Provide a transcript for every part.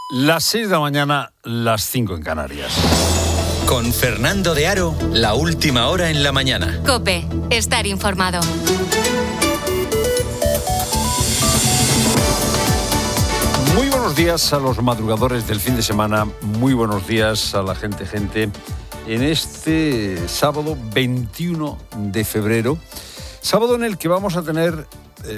Las 6 de la mañana, las 5 en Canarias. Con Fernando de Aro, la última hora en la mañana. COPE, estar informado. Muy buenos días a los madrugadores del fin de semana. Muy buenos días a la gente. En este sábado 21 de febrero, sábado en el que vamos a tener,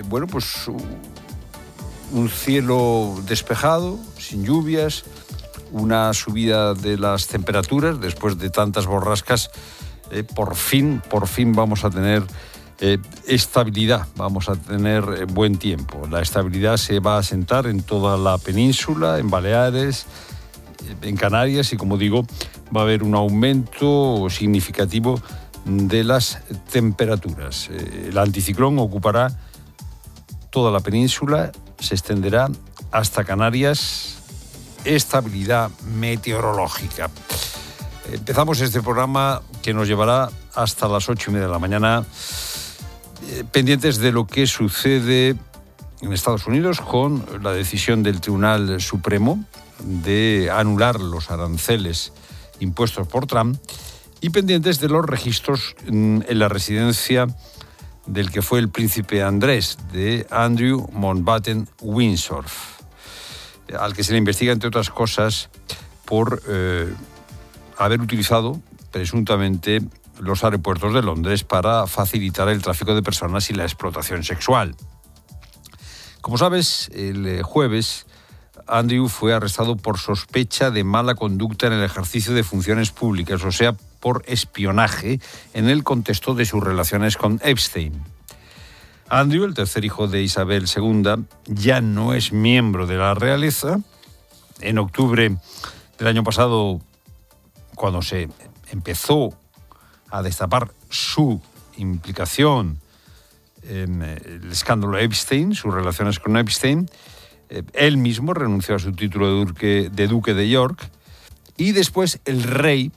un cielo despejado, sin lluvias, una subida de las temperaturas después de tantas borrascas. Por fin vamos a tener estabilidad, vamos a tener buen tiempo. La estabilidad se va a asentar en toda la península, en Baleares, en Canarias, y como digo, va a haber un aumento significativo de las temperaturas. El anticiclón ocupará toda la península, se extenderá hasta Canarias. Estabilidad meteorológica. Empezamos este programa que nos llevará hasta las 8:30 de la mañana, pendientes de lo que sucede en Estados Unidos con la decisión del Tribunal Supremo de anular los aranceles impuestos por Trump, y pendientes de los registros en la residencia del que fue el príncipe Andrés, de Andrew Mountbatten Windsor, al que se le investiga, entre otras cosas, por haber utilizado presuntamente los aeropuertos de Londres para facilitar el tráfico de personas y la explotación sexual. Como sabes, el jueves Andrew fue arrestado por sospecha de mala conducta en el ejercicio de funciones públicas, o sea, por espionaje en el contexto de sus relaciones con Epstein. Andrew, el tercer hijo de Isabel II, ya no es miembro de la realeza. En octubre del año pasado, cuando se empezó a destapar su implicación en el escándalo Epstein, sus relaciones con Epstein, él mismo renunció a su título de duque de York, y después el rey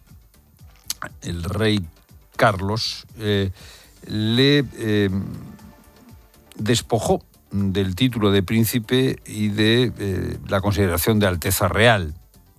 Carlos le despojó del título de príncipe y de la consideración de Alteza Real.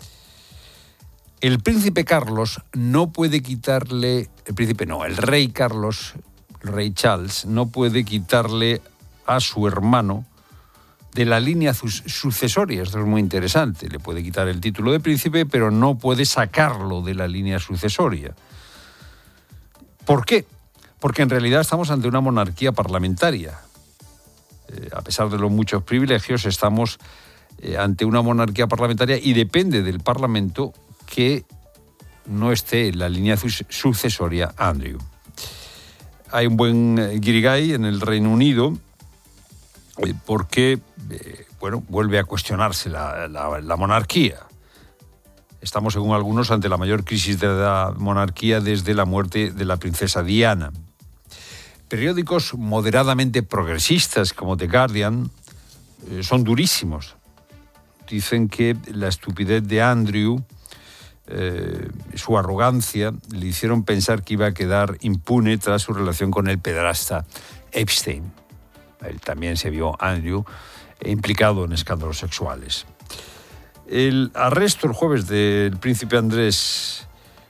El príncipe Carlos no puede quitarle, el rey Carlos, el rey Charles, no puede quitarle a su hermano de la línea sucesoria. Esto es muy interesante. Le puede quitar el título de príncipe, pero no puede sacarlo de la línea sucesoria. ¿Por qué? Porque en realidad estamos ante una monarquía parlamentaria. A pesar de los muchos privilegios, estamos ante una monarquía parlamentaria, y depende del Parlamento que no esté en la línea sucesoria Andrew. Hay un buen guirigay en el Reino Unido porque vuelve a cuestionarse la monarquía. Estamos, según algunos, ante la mayor crisis de la monarquía desde la muerte de la princesa Diana. Periódicos moderadamente progresistas como The Guardian son durísimos. Dicen que la estupidez de Andrew, su arrogancia, le hicieron pensar que iba a quedar impune tras su relación con el pederasta Epstein. Él también se vio, Andrew, implicado en escándalos sexuales. El arresto el jueves del príncipe Andrés,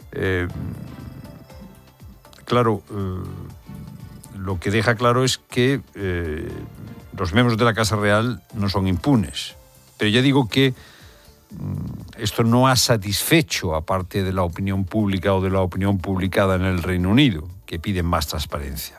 lo que deja claro es que los miembros de la Casa Real no son impunes. Pero ya digo que esto no ha satisfecho a parte de la opinión pública o de la opinión publicada en el Reino Unido, que piden más transparencia.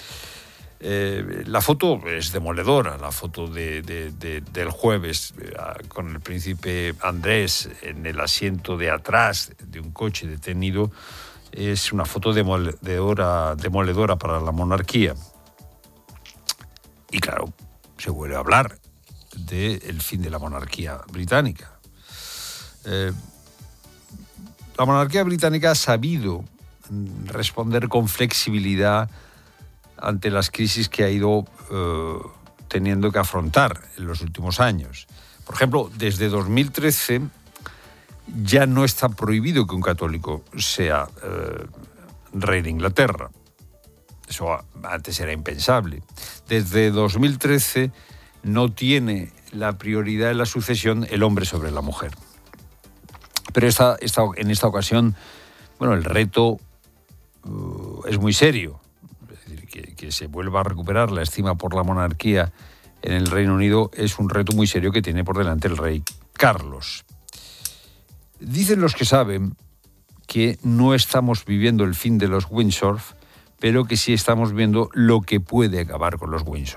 La foto es demoledora, la foto del jueves, con el príncipe Andrés en el asiento de atrás de un coche detenido. Es una foto demoledora para la monarquía. Y claro, se vuelve a hablar del fin de la monarquía británica. La monarquía británica ha sabido responder con flexibilidad ante las crisis que ha ido teniendo que afrontar en los últimos años. Por ejemplo, desde 2013 ya no está prohibido que un católico sea rey de Inglaterra. Eso antes era impensable. Desde 2013 no tiene la prioridad de la sucesión el hombre sobre la mujer. Pero en esta ocasión, bueno, el reto es muy serio. Es decir, que se vuelva a recuperar la estima por la monarquía en el Reino Unido es un reto muy serio que tiene por delante el rey Carlos. Dicen los que saben que no estamos viviendo el fin de los Windsor, pero que sí estamos viendo lo que puede acabar con los Windsor.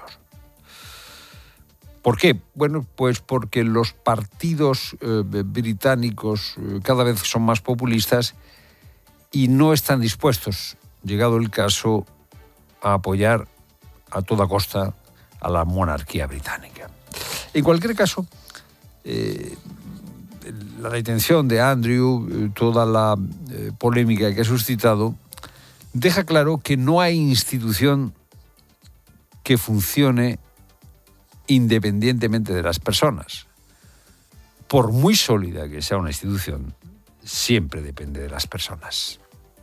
¿Por qué? Bueno, pues porque los partidos británicos cada vez son más populistas y no están dispuestos, llegado el caso, a apoyar a toda costa a la monarquía británica. En cualquier caso, la detención de Andrew, toda la polémica que ha suscitado, deja claro que no hay institución que funcione independientemente de las personas. Por muy sólida que sea una institución, siempre depende de las personas.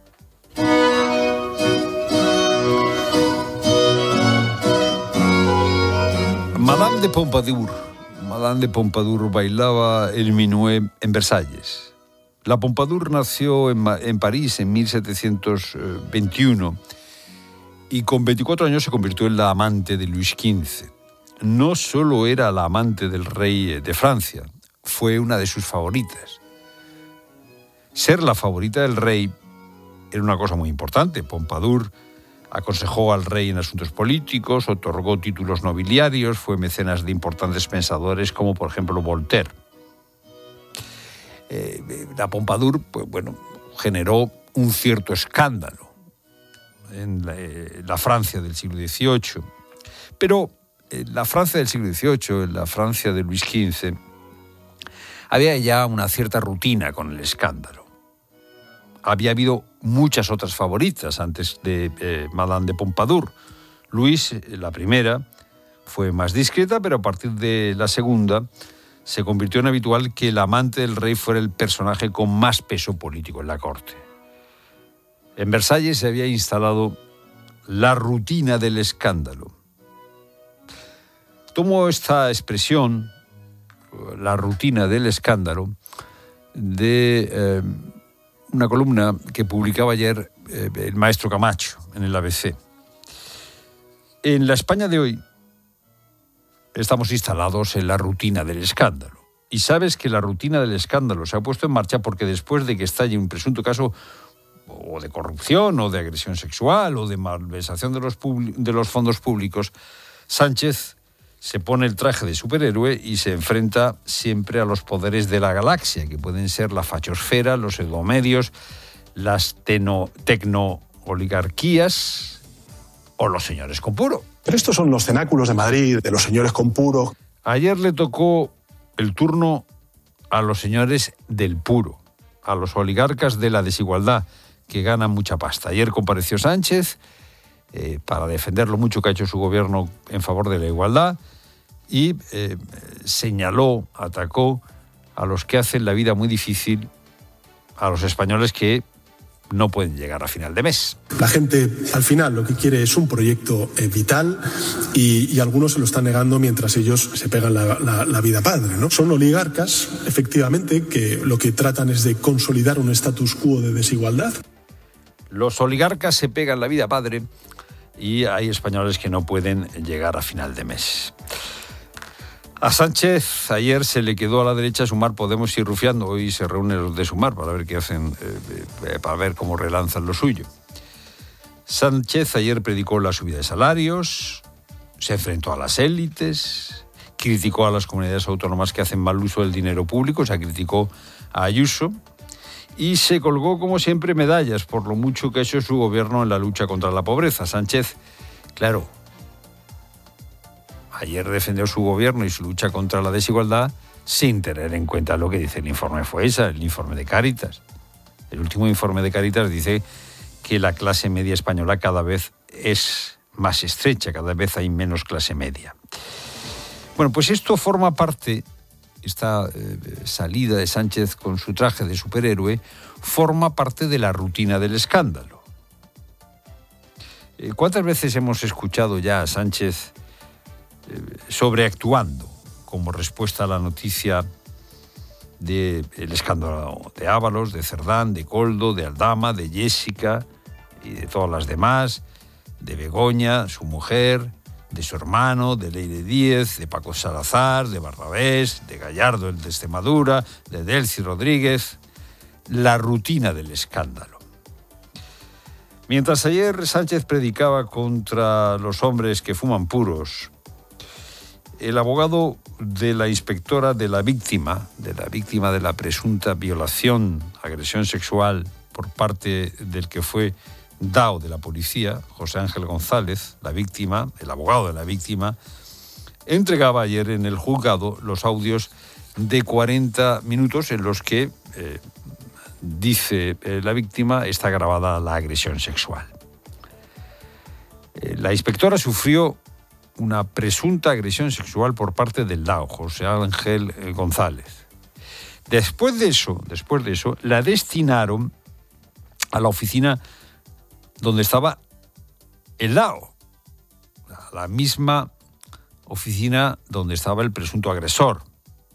Madame de Pompadour bailaba el minué en Versalles. La Pompadour nació en París en 1721 y con 24 años se convirtió en la amante de Luis XV. No solo era la amante del rey de Francia, fue una de sus favoritas. Ser la favorita del rey era una cosa muy importante. Pompadour aconsejó al rey en asuntos políticos, otorgó títulos nobiliarios, fue mecenas de importantes pensadores como por ejemplo Voltaire. La Pompadour, pues, bueno, generó un cierto escándalo en la Francia del siglo XVIII. Pero en la Francia del siglo XVIII, en la Francia de Luis XV, había ya una cierta rutina con el escándalo. Había habido muchas otras favoritas antes de Madame de Pompadour. Luis, la primera, fue más discreta, pero a partir de la segunda se convirtió en habitual que el amante del rey fuera el personaje con más peso político en la corte. En Versalles se había instalado la rutina del escándalo. Tomo esta expresión, la rutina del escándalo, de una columna que publicaba ayer el maestro Camacho en el ABC. En la España de hoy estamos instalados en la rutina del escándalo. Y sabes que la rutina del escándalo se ha puesto en marcha porque después de que estalle un presunto caso o de corrupción o de agresión sexual o de malversación de los fondos públicos, Sánchez se pone el traje de superhéroe y se enfrenta siempre a los poderes de la galaxia, que pueden ser la fachosfera, los pseudomedios, las tecno-oligarquías o los señores con puro. Pero estos son los cenáculos de Madrid, de los señores con puro. Ayer le tocó el turno a los señores del puro, a los oligarcas de la desigualdad, que ganan mucha pasta. Ayer compareció Sánchez para defender lo mucho que ha hecho su gobierno en favor de la igualdad y señaló, atacó a los que hacen la vida muy difícil a los españoles que no pueden llegar a final de mes. La gente al final lo que quiere es un proyecto vital y algunos se lo están negando mientras ellos se pegan la vida padre, ¿no? Son oligarcas, efectivamente, que lo que tratan es de consolidar un status quo de desigualdad. Los oligarcas se pegan la vida padre y hay españoles que no pueden llegar a final de mes. A Sánchez ayer se le quedó a la derecha Sumar, Podemos y Rufián. Hoy se reúnen los de Sumar para ver qué hacen, para ver cómo relanzan lo suyo. Sánchez ayer predicó la subida de salarios, se enfrentó a las élites, criticó a las comunidades autónomas que hacen mal uso del dinero público, o sea, criticó a Ayuso y se colgó, como siempre, medallas por lo mucho que ha hecho su gobierno en la lucha contra la pobreza. Sánchez, claro, ayer defendió su gobierno y su lucha contra la desigualdad sin tener en cuenta lo que dice el informe FOESA, el informe de Cáritas. El último informe de Cáritas dice que la clase media española cada vez es más estrecha, cada vez hay menos clase media. Bueno, pues esto forma parte, esta salida de Sánchez con su traje de superhéroe, forma parte de la rutina del escándalo. ¿Cuántas veces hemos escuchado ya a Sánchez sobreactuando como respuesta a la noticia del escándalo de Ábalos, de Cerdán, de Koldo, de Aldama, de Jessica y de todas las demás, de Begoña, su mujer, de su hermano, de Leire Díez, de Paco Salazar, de Barrabés, de Gallardo, el de Extremadura, de Delcy Rodríguez, la rutina del escándalo. Mientras ayer Sánchez predicaba contra los hombres que fuman puros, el abogado de la inspectora de la víctima de la presunta violación, agresión sexual por parte del que fue DAO de la policía, José Ángel González, la víctima, el abogado de la víctima, entregaba ayer en el juzgado los audios de 40 minutos en los que, dice la víctima, está grabada la agresión sexual. La inspectora sufrió una presunta agresión sexual por parte del DAO, José Ángel González. Después de eso, la destinaron a la oficina donde estaba el DAO, la misma oficina donde estaba el presunto agresor.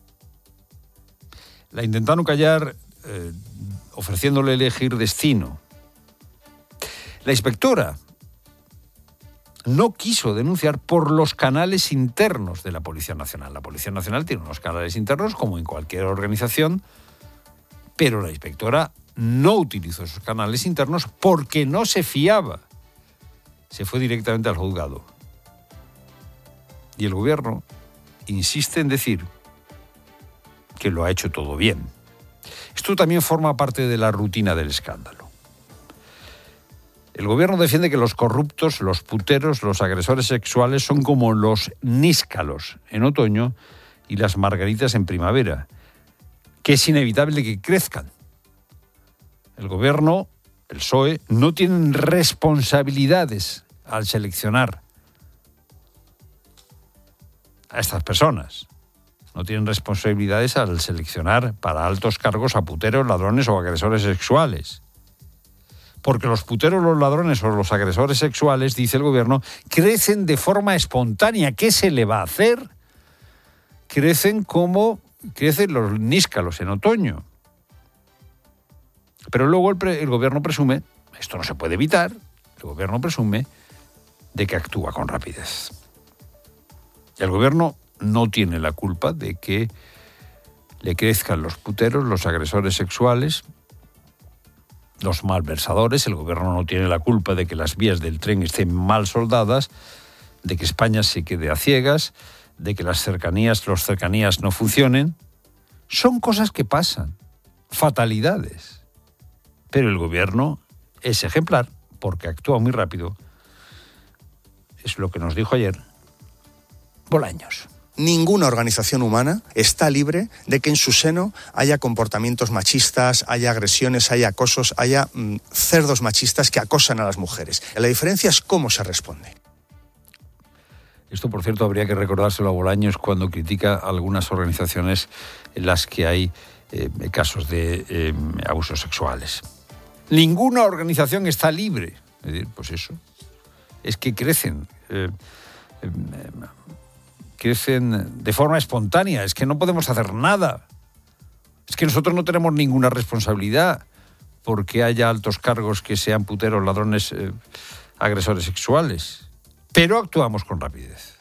La intentaron callar ofreciéndole elegir destino. La inspectora no quiso denunciar por los canales internos de la Policía Nacional. La Policía Nacional tiene unos canales internos como en cualquier organización, pero la inspectora no utilizó esos canales internos porque no se fiaba. Se fue directamente al juzgado. Y el gobierno insiste en decir que lo ha hecho todo bien. Esto también forma parte de la rutina del escándalo. El gobierno defiende que los corruptos, los puteros, los agresores sexuales son como los níscalos en otoño y las margaritas en primavera, que es inevitable que crezcan. El gobierno, el PSOE, no tienen responsabilidades al seleccionar a estas personas. No tienen responsabilidades al seleccionar para altos cargos a puteros, ladrones o agresores sexuales. Porque los puteros, los ladrones o los agresores sexuales, dice el gobierno, crecen de forma espontánea. ¿Qué se le va a hacer? Crecen como crecen los níscalos en otoño. Pero luego el gobierno presume, esto no se puede evitar, el gobierno presume de que actúa con rapidez. El gobierno no tiene la culpa de que le crezcan los puteros, los agresores sexuales, los malversadores. El gobierno no tiene la culpa de que las vías del tren estén mal soldadas, de que España se quede a ciegas, de que los cercanías no funcionen. Son cosas que pasan, fatalidades. Pero el gobierno es ejemplar porque actúa muy rápido. Es lo que nos dijo ayer Bolaños. Ninguna organización humana está libre de que en su seno haya comportamientos machistas, haya agresiones, haya acosos, haya cerdos machistas que acosan a las mujeres. La diferencia es cómo se responde. Esto, por cierto, habría que recordárselo a Bolaños cuando critica a algunas organizaciones en las que hay casos de abusos sexuales. Ninguna organización está libre. Es decir, pues eso. Es que crecen de forma espontánea. Es que no podemos hacer nada. Es que nosotros no tenemos ninguna responsabilidad porque haya altos cargos que sean puteros, ladrones, agresores sexuales. Pero actuamos con rapidez.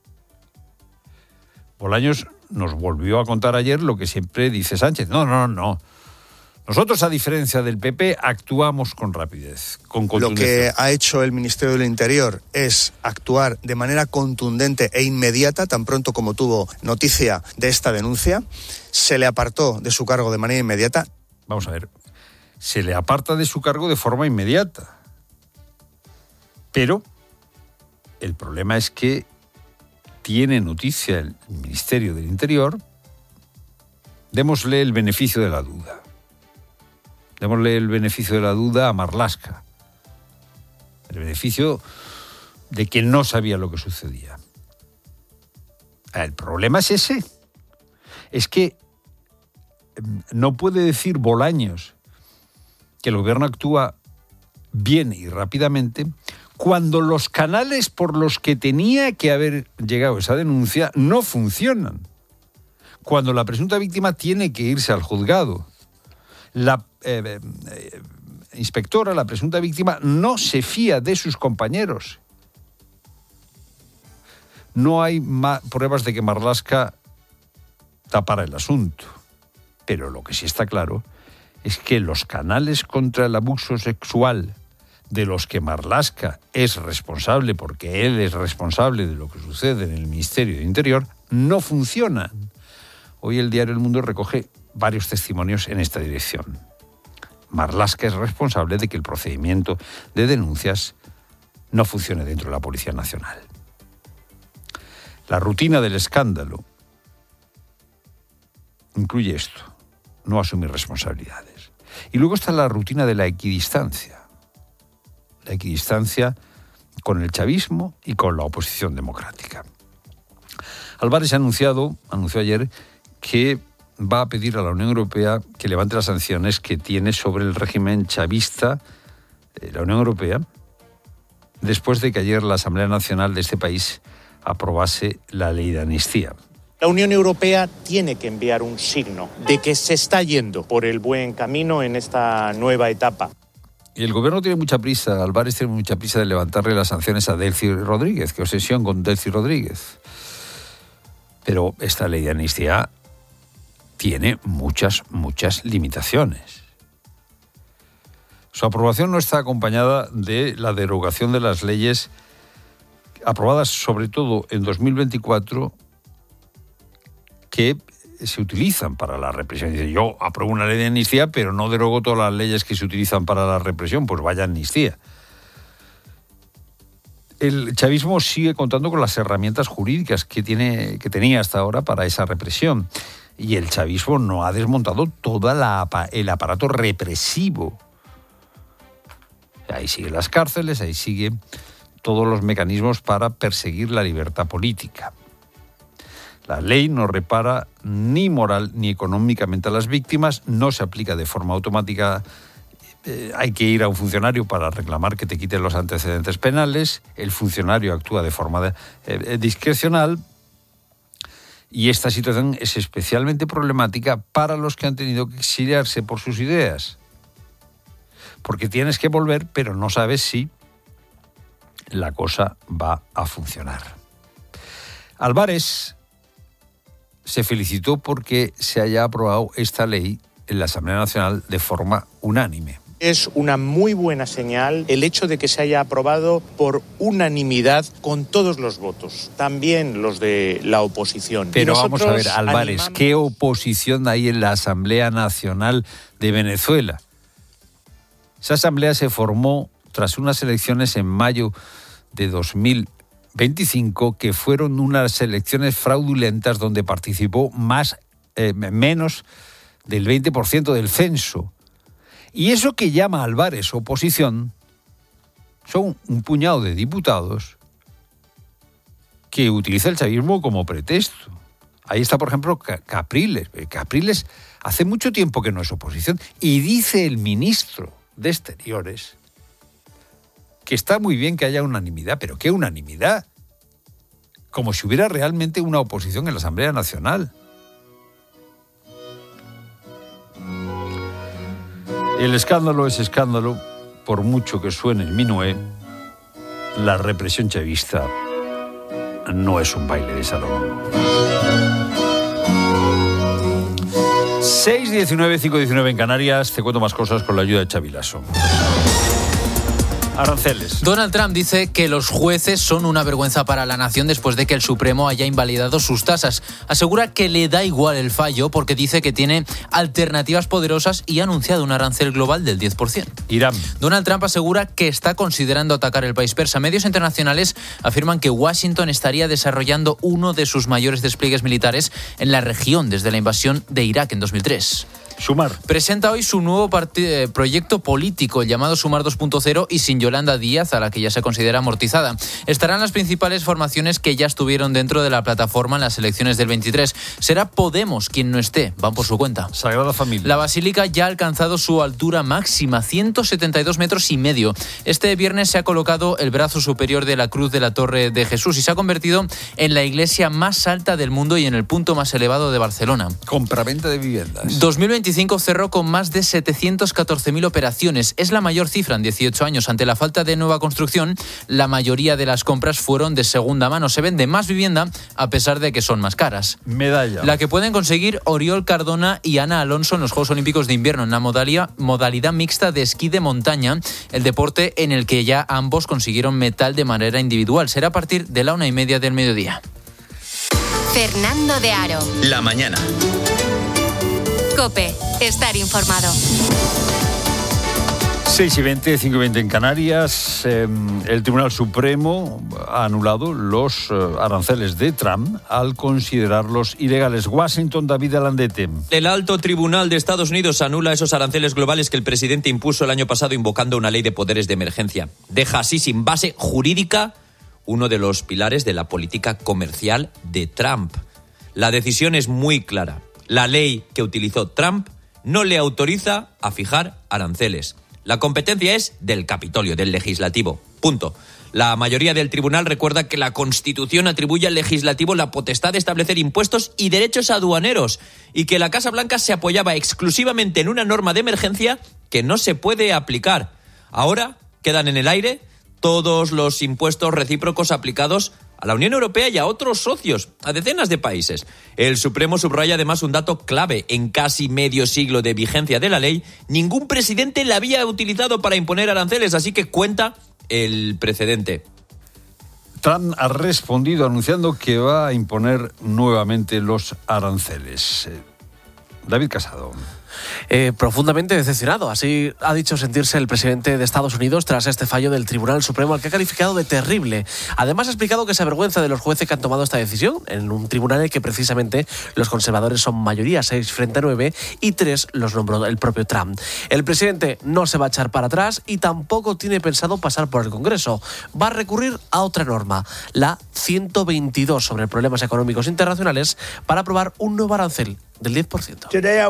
Bolaños nos volvió a contar ayer lo que siempre dice Sánchez. No. Nosotros, a diferencia del PP, actuamos con rapidez, con contundencia. Lo que ha hecho el Ministerio del Interior es actuar de manera contundente e inmediata, tan pronto como tuvo noticia de esta denuncia. Se le apartó de su cargo de manera inmediata. Vamos a ver, se le aparta de su cargo de forma inmediata. Pero el problema es que tiene noticia el Ministerio del Interior. Démosle el beneficio de la duda. Démosle el beneficio de la duda a Marlaska. El beneficio de que no sabía lo que sucedía. El problema es ese. Es que no puede decir Bolaños que el gobierno actúa bien y rápidamente cuando los canales por los que tenía que haber llegado esa denuncia no funcionan. cuando la presunta víctima tiene que irse al juzgado. La inspectora, la presunta víctima, no se fía de sus compañeros. No hay pruebas de que Marlaska tapara el asunto. Pero lo que sí está claro es que los canales contra el abuso sexual de los que Marlaska es responsable, porque él es responsable de lo que sucede en el Ministerio de Interior, no funcionan. Hoy el diario El Mundo recoge varios testimonios en esta dirección. Marlaska es responsable de que el procedimiento de denuncias no funcione dentro de la Policía Nacional. La rutina del escándalo incluye esto: no asumir responsabilidades. Y luego está la rutina de la equidistancia. La equidistancia con el chavismo y con la oposición democrática. Álvarez anunció ayer que va a pedir a la Unión Europea que levante las sanciones que tiene sobre el régimen chavista, la Unión Europea, después de que ayer la Asamblea Nacional de este país aprobase la ley de amnistía. La Unión Europea tiene que enviar un signo de que se está yendo por el buen camino en esta nueva etapa. Y el gobierno tiene mucha prisa, Álvarez tiene mucha prisa de levantarle las sanciones a Delcy Rodríguez. Qué obsesión con Delcy Rodríguez. Pero esta ley de amnistía tiene muchas limitaciones. Su aprobación no está acompañada de la derogación de las leyes aprobadas sobre todo en 2024 que se utilizan para la represión. Dice, yo apruebo una ley de amnistía, pero no derogo todas las leyes que se utilizan para la represión. Pues vaya amnistía. El chavismo sigue contando con las herramientas jurídicas que tenía hasta ahora para esa represión. Y el chavismo no ha desmontado todo el aparato represivo. Ahí siguen las cárceles, ahí siguen todos los mecanismos para perseguir la libertad política. La ley no repara ni moral ni económicamente a las víctimas, no se aplica de forma automática. Hay que ir a un funcionario para reclamar que te quiten los antecedentes penales. El funcionario actúa de forma discrecional. Y esta situación es especialmente problemática para los que han tenido que exiliarse por sus ideas. Porque tienes que volver, pero no sabes si la cosa va a funcionar. Álvarez se felicitó porque se haya aprobado esta ley en la Asamblea Nacional de forma unánime. Es una muy buena señal el hecho de que se haya aprobado por unanimidad con todos los votos, también los de la oposición. Pero vamos a ver, Álvarez, ¿qué oposición hay en la Asamblea Nacional de Venezuela? Esa asamblea se formó tras unas elecciones en mayo de 2025, que fueron unas elecciones fraudulentas donde participó menos del 20% del censo. Y eso que llama Álvarez oposición son un puñado de diputados que utiliza el chavismo como pretexto. Ahí está, por ejemplo, Capriles. Capriles hace mucho tiempo que no es oposición. Y dice el ministro de Exteriores que está muy bien que haya unanimidad, pero ¿qué unanimidad? Como si hubiera realmente una oposición en la Asamblea Nacional. El escándalo es escándalo, por mucho que suene el minué, la represión chavista no es un baile de salón. 6:19, 5:19 en Canarias. Te cuento más cosas con la ayuda de Xavi Lasso. Aranceles. Donald Trump dice que los jueces son una vergüenza para la nación después de que el Supremo haya invalidado sus tasas. Asegura que le da igual el fallo porque dice que tiene alternativas poderosas y ha anunciado un arancel global del 10%. Irán. Donald Trump asegura que está considerando atacar el país persa. Medios internacionales afirman que Washington estaría desarrollando uno de sus mayores despliegues militares en la región desde la invasión de Irak en 2003. Sumar. Presenta hoy su nuevo proyecto político llamado Sumar 2.0 y sin Yolanda Díaz, a la que ya se considera amortizada. Estarán las principales formaciones que ya estuvieron dentro de la plataforma en las elecciones del 23. Será Podemos quien no esté, van por su cuenta. Sagrada Familia. La Basílica ya ha alcanzado su altura máxima, 172 metros y medio. Este viernes se ha colocado el brazo superior de la cruz de la Torre de Jesús y se ha convertido en la iglesia más alta del mundo y en el punto más elevado de Barcelona. Compraventa de viviendas. 2025 cerró con más de 714.000 operaciones. Es la mayor cifra en 18 años. Ante la falta de nueva construcción, la mayoría de las compras fueron de segunda mano. Se vende más vivienda a pesar de que son más caras. Medalla. La que pueden conseguir Oriol Cardona y Ana Alonso en los Juegos Olímpicos de Invierno, en la modalidad mixta de esquí de montaña, el deporte en el que ya ambos consiguieron metal de manera individual. Será a partir de la 1:30 del mediodía. Fernando de Aro. La mañana. COPE. Estar informado. 6:20, 5:20 en Canarias. El Tribunal Supremo ha anulado los aranceles de Trump al considerarlos ilegales. Washington, David Alandete. El alto tribunal de Estados Unidos anula esos aranceles globales que el presidente impuso el año pasado invocando una ley de poderes de emergencia. Deja así sin base jurídica uno de los pilares de la política comercial de Trump. La decisión es muy clara. La ley que utilizó Trump no le autoriza a fijar aranceles. La competencia es del Capitolio, del Legislativo. Punto. La mayoría del tribunal recuerda que la Constitución atribuye al Legislativo la potestad de establecer impuestos y derechos aduaneros y que la Casa Blanca se apoyaba exclusivamente en una norma de emergencia que no se puede aplicar. Ahora quedan en el aire todos los impuestos recíprocos aplicados a la Unión Europea y a otros socios, a decenas de países. El Supremo subraya además un dato clave. En casi medio siglo de vigencia de la ley, ningún presidente la había utilizado para imponer aranceles, así que cuenta el precedente. Trump ha respondido anunciando que va a imponer nuevamente los aranceles. David Casado. Profundamente decepcionado. Así ha dicho sentirse el presidente de Estados Unidos tras este fallo del Tribunal Supremo, al que ha calificado de terrible. Además ha explicado que se avergüenza de los jueces que han tomado esta decisión en un tribunal en el que precisamente los conservadores son mayoría, 6 frente a 9, y 3 los nombró el propio Trump. El presidente no se va a echar para atrás y tampoco tiene pensado pasar por el Congreso. Va a recurrir a otra norma, la 122 sobre problemas económicos internacionales, para aprobar un nuevo arancel del 10%.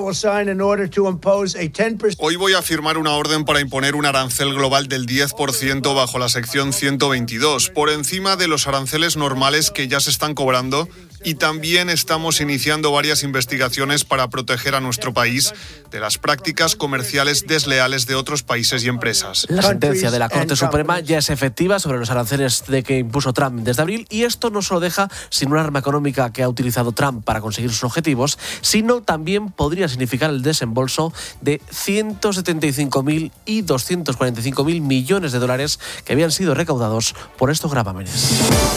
Hoy voy a firmar una orden para imponer un arancel global del 10% bajo la sección 122, por encima de los aranceles normales que ya se están cobrando, y también estamos iniciando varias investigaciones para proteger a nuestro país de las prácticas comerciales desleales de otros países y empresas. La sentencia de la Corte Suprema ya es efectiva sobre los aranceles de que impuso Trump desde abril, y esto no solo deja sin un arma económica que ha utilizado Trump para conseguir sus objetivos, sino también podría significar el desembolso de 175.000 y 245.000 millones de dólares que habían sido recaudados por estos gravámenes.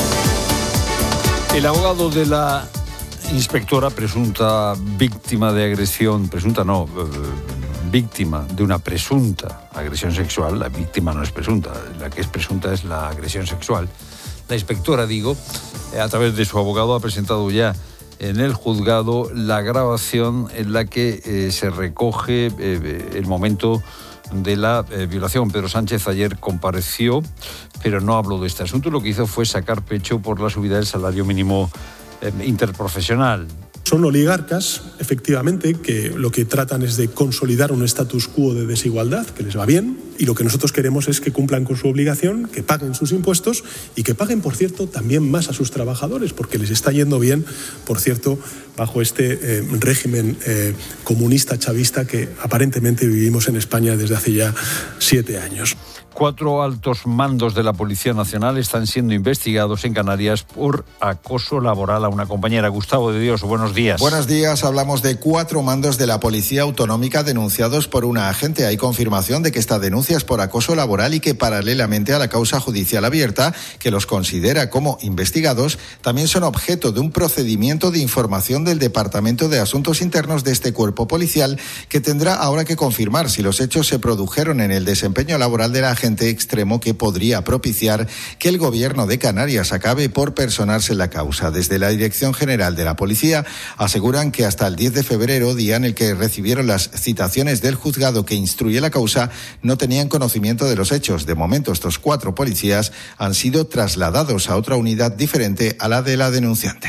El abogado de la inspectora presunta víctima de agresión, víctima de una presunta agresión sexual, la víctima no es presunta, la que es presunta es la agresión sexual. La inspectora, a través de su abogado ha presentado ya en el juzgado la grabación en la que se recoge el momento de la violación. Pedro Sánchez ayer compareció, pero no habló de este asunto. Lo que hizo fue sacar pecho por la subida del salario mínimo interprofesional. Son oligarcas, efectivamente, que lo que tratan es de consolidar un status quo de desigualdad, que les va bien, y lo que nosotros queremos es que cumplan con su obligación, que paguen sus impuestos y que paguen, por cierto, también más a sus trabajadores, porque les está yendo bien, por cierto, bajo este régimen comunista chavista que aparentemente vivimos en España desde hace ya 7 años. 4 altos mandos de la Policía Nacional están siendo investigados en Canarias por acoso laboral a una compañera. Gustavo de Dios, buenos días. Buenos días. Hablamos de 4 mandos de la Policía Autonómica denunciados por una agente. Hay confirmación de que esta denuncia denuncias por acoso laboral y que paralelamente a la causa judicial abierta, que los considera como investigados, también son objeto de un procedimiento de información del Departamento de Asuntos Internos de este cuerpo policial, que tendrá ahora que confirmar si los hechos se produjeron en el desempeño laboral del agente extremo, que podría propiciar que el Gobierno de Canarias acabe por personarse en la causa. Desde la Dirección General de la Policía aseguran que hasta el 10 de febrero, día en el que recibieron las citaciones del juzgado que instruye la causa, no tenían conocimiento de los hechos. De momento, estos 4 policías han sido trasladados a otra unidad diferente a la de la denunciante.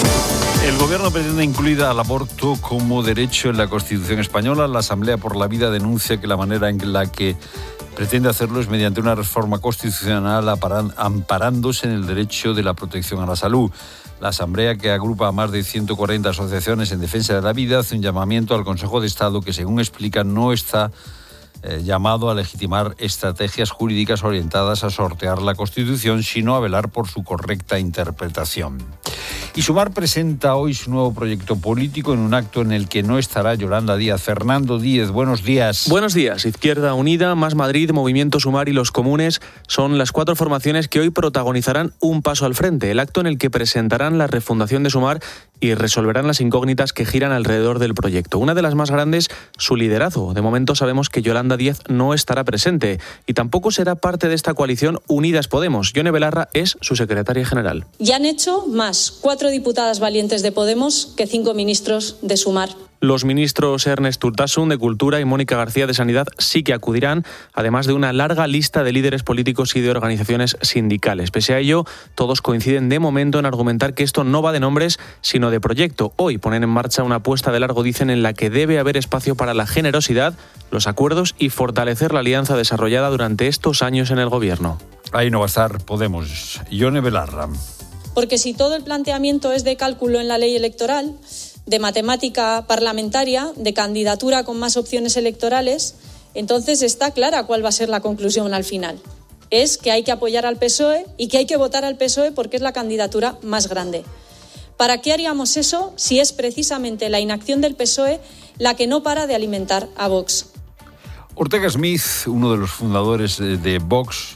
El Gobierno pretende incluir al aborto como derecho en la Constitución española. La Asamblea por la Vida denuncia que la manera en la que pretende hacerlo es mediante una reforma constitucional amparándose en el derecho de la protección a la salud. La Asamblea, que agrupa a más de 140 asociaciones en defensa de la vida, hace un llamamiento al Consejo de Estado que, según explica, no está llamado a legitimar estrategias jurídicas orientadas a sortear la Constitución, sino a velar por su correcta interpretación. Y Sumar presenta hoy su nuevo proyecto político en un acto en el que no estará Yolanda Díaz. Fernando Díez, buenos días. Buenos días. Izquierda Unida, Más Madrid, Movimiento Sumar y Los Comunes son las 4 formaciones que hoy protagonizarán un paso al frente, el acto en el que presentarán la refundación de Sumar y resolverán las incógnitas que giran alrededor del proyecto. Una de las más grandes, su liderazgo. De momento sabemos que Yolanda Díaz no estará presente y tampoco será parte de esta coalición Unidas Podemos. Yone Belarra es su secretaria general. Ya han hecho más 4 diputadas valientes de Podemos que 5 ministros de Sumar. Los ministros Ernest Urtasun de Cultura y Mónica García de Sanidad sí que acudirán, además de una larga lista de líderes políticos y de organizaciones sindicales. Pese a ello, todos coinciden de momento en argumentar que esto no va de nombres, sino de proyecto. Hoy ponen en marcha una apuesta de largo, dicen, en la que debe haber espacio para la generosidad, los acuerdos y fortalecer la alianza desarrollada durante estos años en el Gobierno. Ahí no va a estar Podemos. Yone Belarra. Porque si todo el planteamiento es de cálculo en la ley electoral, de matemática parlamentaria, de candidatura con más opciones electorales, entonces está clara cuál va a ser la conclusión al final. Es que hay que apoyar al PSOE y que hay que votar al PSOE porque es la candidatura más grande. ¿Para qué haríamos eso si es precisamente la inacción del PSOE la que no para de alimentar a Vox? Ortega Smith, uno de los fundadores de Vox,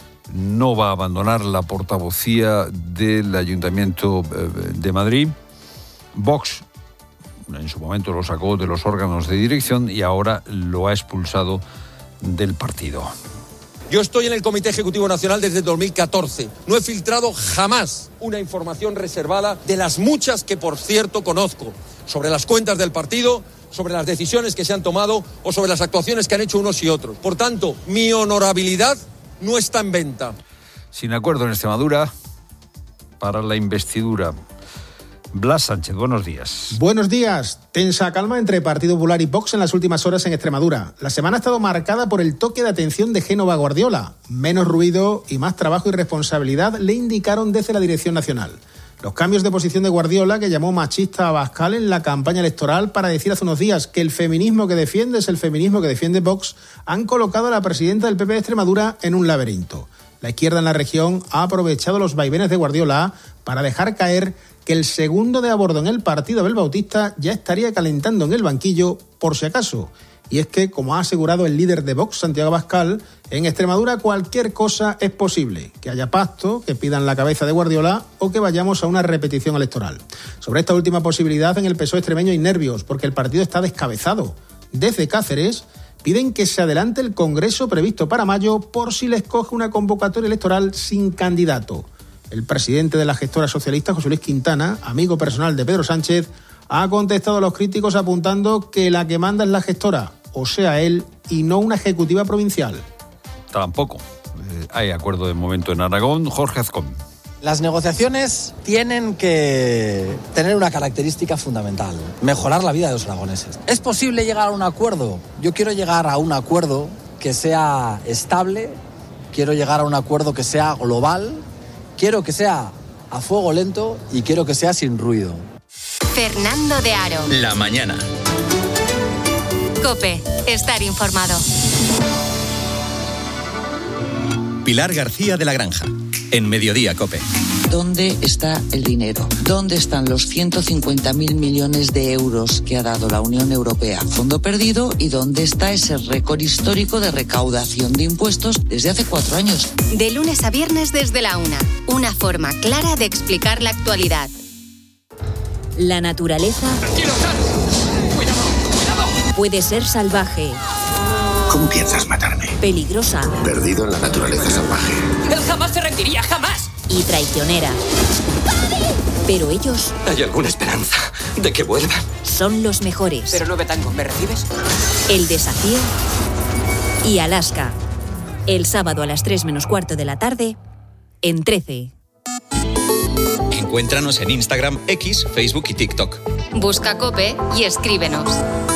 no va a abandonar la portavocía del Ayuntamiento de Madrid. Vox en su momento lo sacó de los órganos de dirección y ahora lo ha expulsado del partido. Yo estoy en el Comité Ejecutivo Nacional desde 2014. No he filtrado jamás una información reservada de las muchas que, por cierto, conozco sobre las cuentas del partido, sobre las decisiones que se han tomado o sobre las actuaciones que han hecho unos y otros. Por tanto, mi honorabilidad no está en venta. Sin acuerdo en Extremadura para la investidura. Blas Sánchez, buenos días. Buenos días. Tensa calma entre Partido Popular y Vox en las últimas horas en Extremadura. La semana ha estado marcada por el toque de atención de Génova Guardiola. Menos ruido y más trabajo y responsabilidad le indicaron desde la dirección nacional. Los cambios de posición de Guardiola, que llamó machista a Abascal en la campaña electoral para decir hace unos días que el feminismo que defiende es el feminismo que defiende Vox, han colocado a la presidenta del PP de Extremadura en un laberinto. La izquierda en la región ha aprovechado los vaivenes de Guardiola para dejar caer que el segundo de a bordo en el partido, Abel Bautista, ya estaría calentando en el banquillo por si acaso. Y es que, como ha asegurado el líder de Vox, Santiago Abascal, en Extremadura cualquier cosa es posible. Que haya pacto, que pidan la cabeza de Guardiola o que vayamos a una repetición electoral. Sobre esta última posibilidad, en el PSOE extremeño hay nervios porque el partido está descabezado. Desde Cáceres piden que se adelante el congreso previsto para mayo por si les coge una convocatoria electoral sin candidato. El presidente de la gestora socialista, José Luis Quintana, amigo personal de Pedro Sánchez, ha contestado a los críticos apuntando que la que manda es la gestora, o sea él, y no una ejecutiva provincial. Tampoco. Hay acuerdo de momento en Aragón. Jorge Azcón. Las negociaciones tienen que tener una característica fundamental: mejorar la vida de los aragoneses. ¿Es posible llegar a un acuerdo? Yo quiero llegar a un acuerdo que sea estable, quiero llegar a un acuerdo que sea global, quiero que sea a fuego lento y quiero que sea sin ruido. Fernando de Aro. La mañana. COPE. Estar informado. Pilar García de la Granja. En Mediodía COPE. ¿Dónde está el dinero? ¿Dónde están los 150.000 millones de euros que ha dado la Unión Europea? Fondo perdido. ¿Y dónde está ese récord histórico de recaudación de impuestos desde hace 4 años? De lunes a viernes desde la 1. Una forma clara de explicar la actualidad. La naturaleza puede ser salvaje. ¿Cómo piensas matarme? Peligrosa. Perdido en la naturaleza salvaje. Él jamás se rendiría, jamás. Y traicionera. Pero ellos... ¿Hay alguna esperanza de que vuelvan? Son los mejores. Pero no, Betango, ¿me recibes? El Desafío y Alaska. El sábado a las 3:15 de la tarde en 13. Encuéntranos en Instagram, X, Facebook y TikTok. Busca COPE y escríbenos.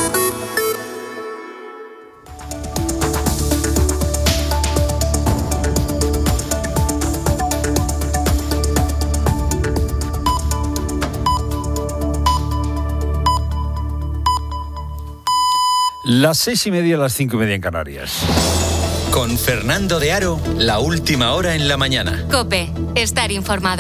Las 6:30, las 5:30 en Canarias. Con Fernando de Aro, la última hora en la mañana. COPE, estar informado.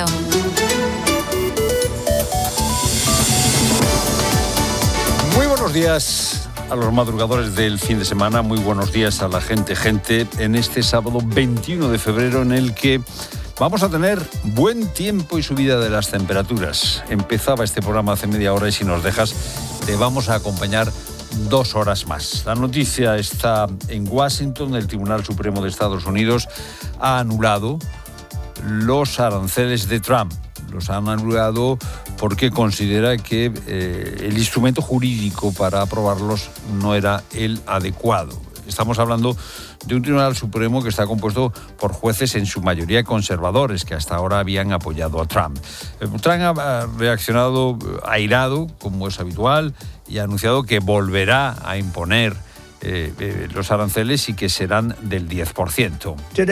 Muy buenos días a los madrugadores del fin de semana, muy buenos días a la gente en este sábado 21 de febrero en el que vamos a tener buen tiempo y subida de las temperaturas. Empezaba este programa hace media hora y si nos dejas te vamos a acompañar 2 horas más. La noticia está en Washington. El Tribunal Supremo de Estados Unidos ha anulado los aranceles de Trump. Los han anulado porque considera que el instrumento jurídico para aprobarlos no era el adecuado. Estamos hablando de un Tribunal Supremo que está compuesto por jueces en su mayoría conservadores que hasta ahora habían apoyado a Trump. Trump ha reaccionado airado, como es habitual, y ha anunciado que volverá a imponer los aranceles y que serán del 10%.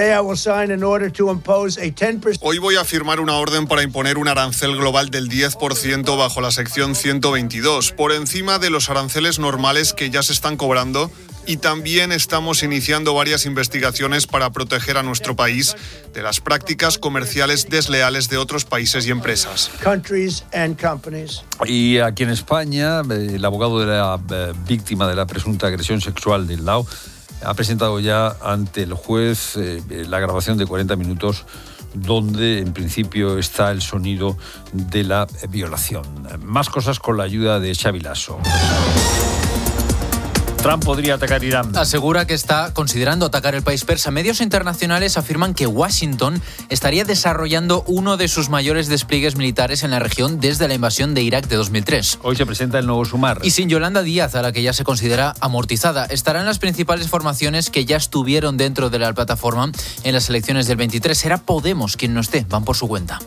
Hoy voy a firmar una orden para imponer un arancel global del 10% bajo la sección 122, por encima de los aranceles normales que ya se están cobrando, y también estamos iniciando varias investigaciones para proteger a nuestro país de las prácticas comerciales desleales de otros países y empresas. Y aquí en España, el abogado de la víctima de la presunta agresión sexual del Lao ha presentado ya ante el juez la grabación de 40 minutos donde en principio está el sonido de la violación. Más cosas con la ayuda de Xavi Lasso. Trump podría atacar Irán. Asegura que está considerando atacar el país persa. Medios internacionales afirman que Washington estaría desarrollando uno de sus mayores despliegues militares en la región desde la invasión de Irak de 2003. Hoy se presenta el nuevo Sumar. Y sin Yolanda Díaz, a la que ya se considera amortizada, estarán las principales formaciones que ya estuvieron dentro de la plataforma en las elecciones del 23. Será Podemos quien no esté, van por su cuenta.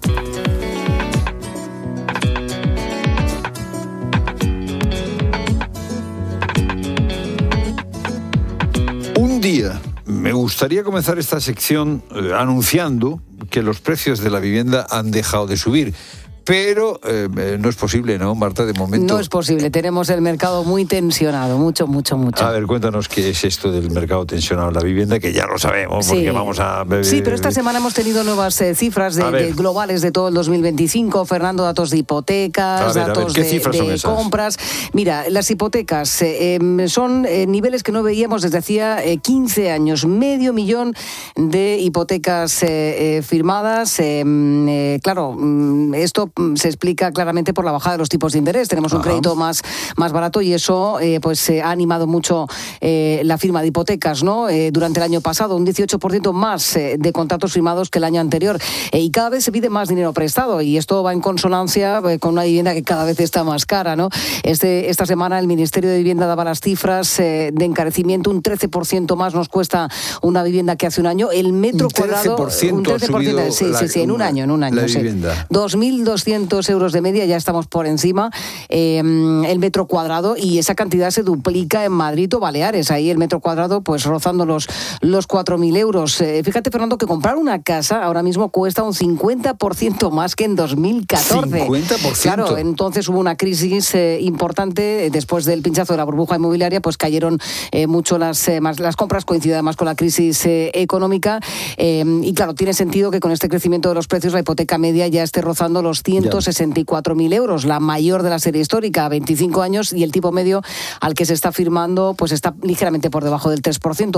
Me gustaría comenzar esta sección anunciando que los precios de la vivienda han dejado de subir. Pero no es posible, ¿no, Marta? De momento... No es posible. Tenemos el mercado muy tensionado, mucho. A ver, cuéntanos qué es esto del mercado tensionado en la vivienda, que ya lo sabemos, porque sí. Vamos a... Sí, pero esta semana hemos tenido nuevas cifras de globales de todo el 2025. Fernando, datos de hipotecas, datos de compras. Mira, las hipotecas son niveles que no veíamos desde hacía 15 años. 500.000 de hipotecas firmadas. Claro, esto se explica claramente por la bajada de los tipos de interés. Tenemos un crédito más barato y eso ha animado mucho la firma de hipotecas, ¿no? Durante el año pasado, un 18% más de contratos firmados que el año anterior. Y cada vez se pide más dinero prestado y esto va en consonancia con una vivienda que cada vez está más cara, ¿no? Esta semana el Ministerio de Vivienda daba las cifras de encarecimiento. Un 13% más nos cuesta una vivienda que hace un año. El metro cuadrado... Un 13% ha subido sí, en un año. La vivienda. 2.200 1.200 euros de media, ya estamos por encima, el metro cuadrado, y esa cantidad se duplica en Madrid o Baleares. Ahí el metro cuadrado pues rozando los 4.000 euros. Fíjate, Fernando, que comprar una casa ahora mismo cuesta un 50% más que en 2014. 50%. Claro, entonces hubo una crisis importante después del pinchazo de la burbuja inmobiliaria, pues cayeron mucho las compras, coincide además con la crisis económica, y claro, tiene sentido que con este crecimiento de los precios la hipoteca media ya esté rozando los 164.000 euros, la mayor de la serie histórica, a 25 años, y el tipo medio al que se está firmando pues está ligeramente por debajo del 3%,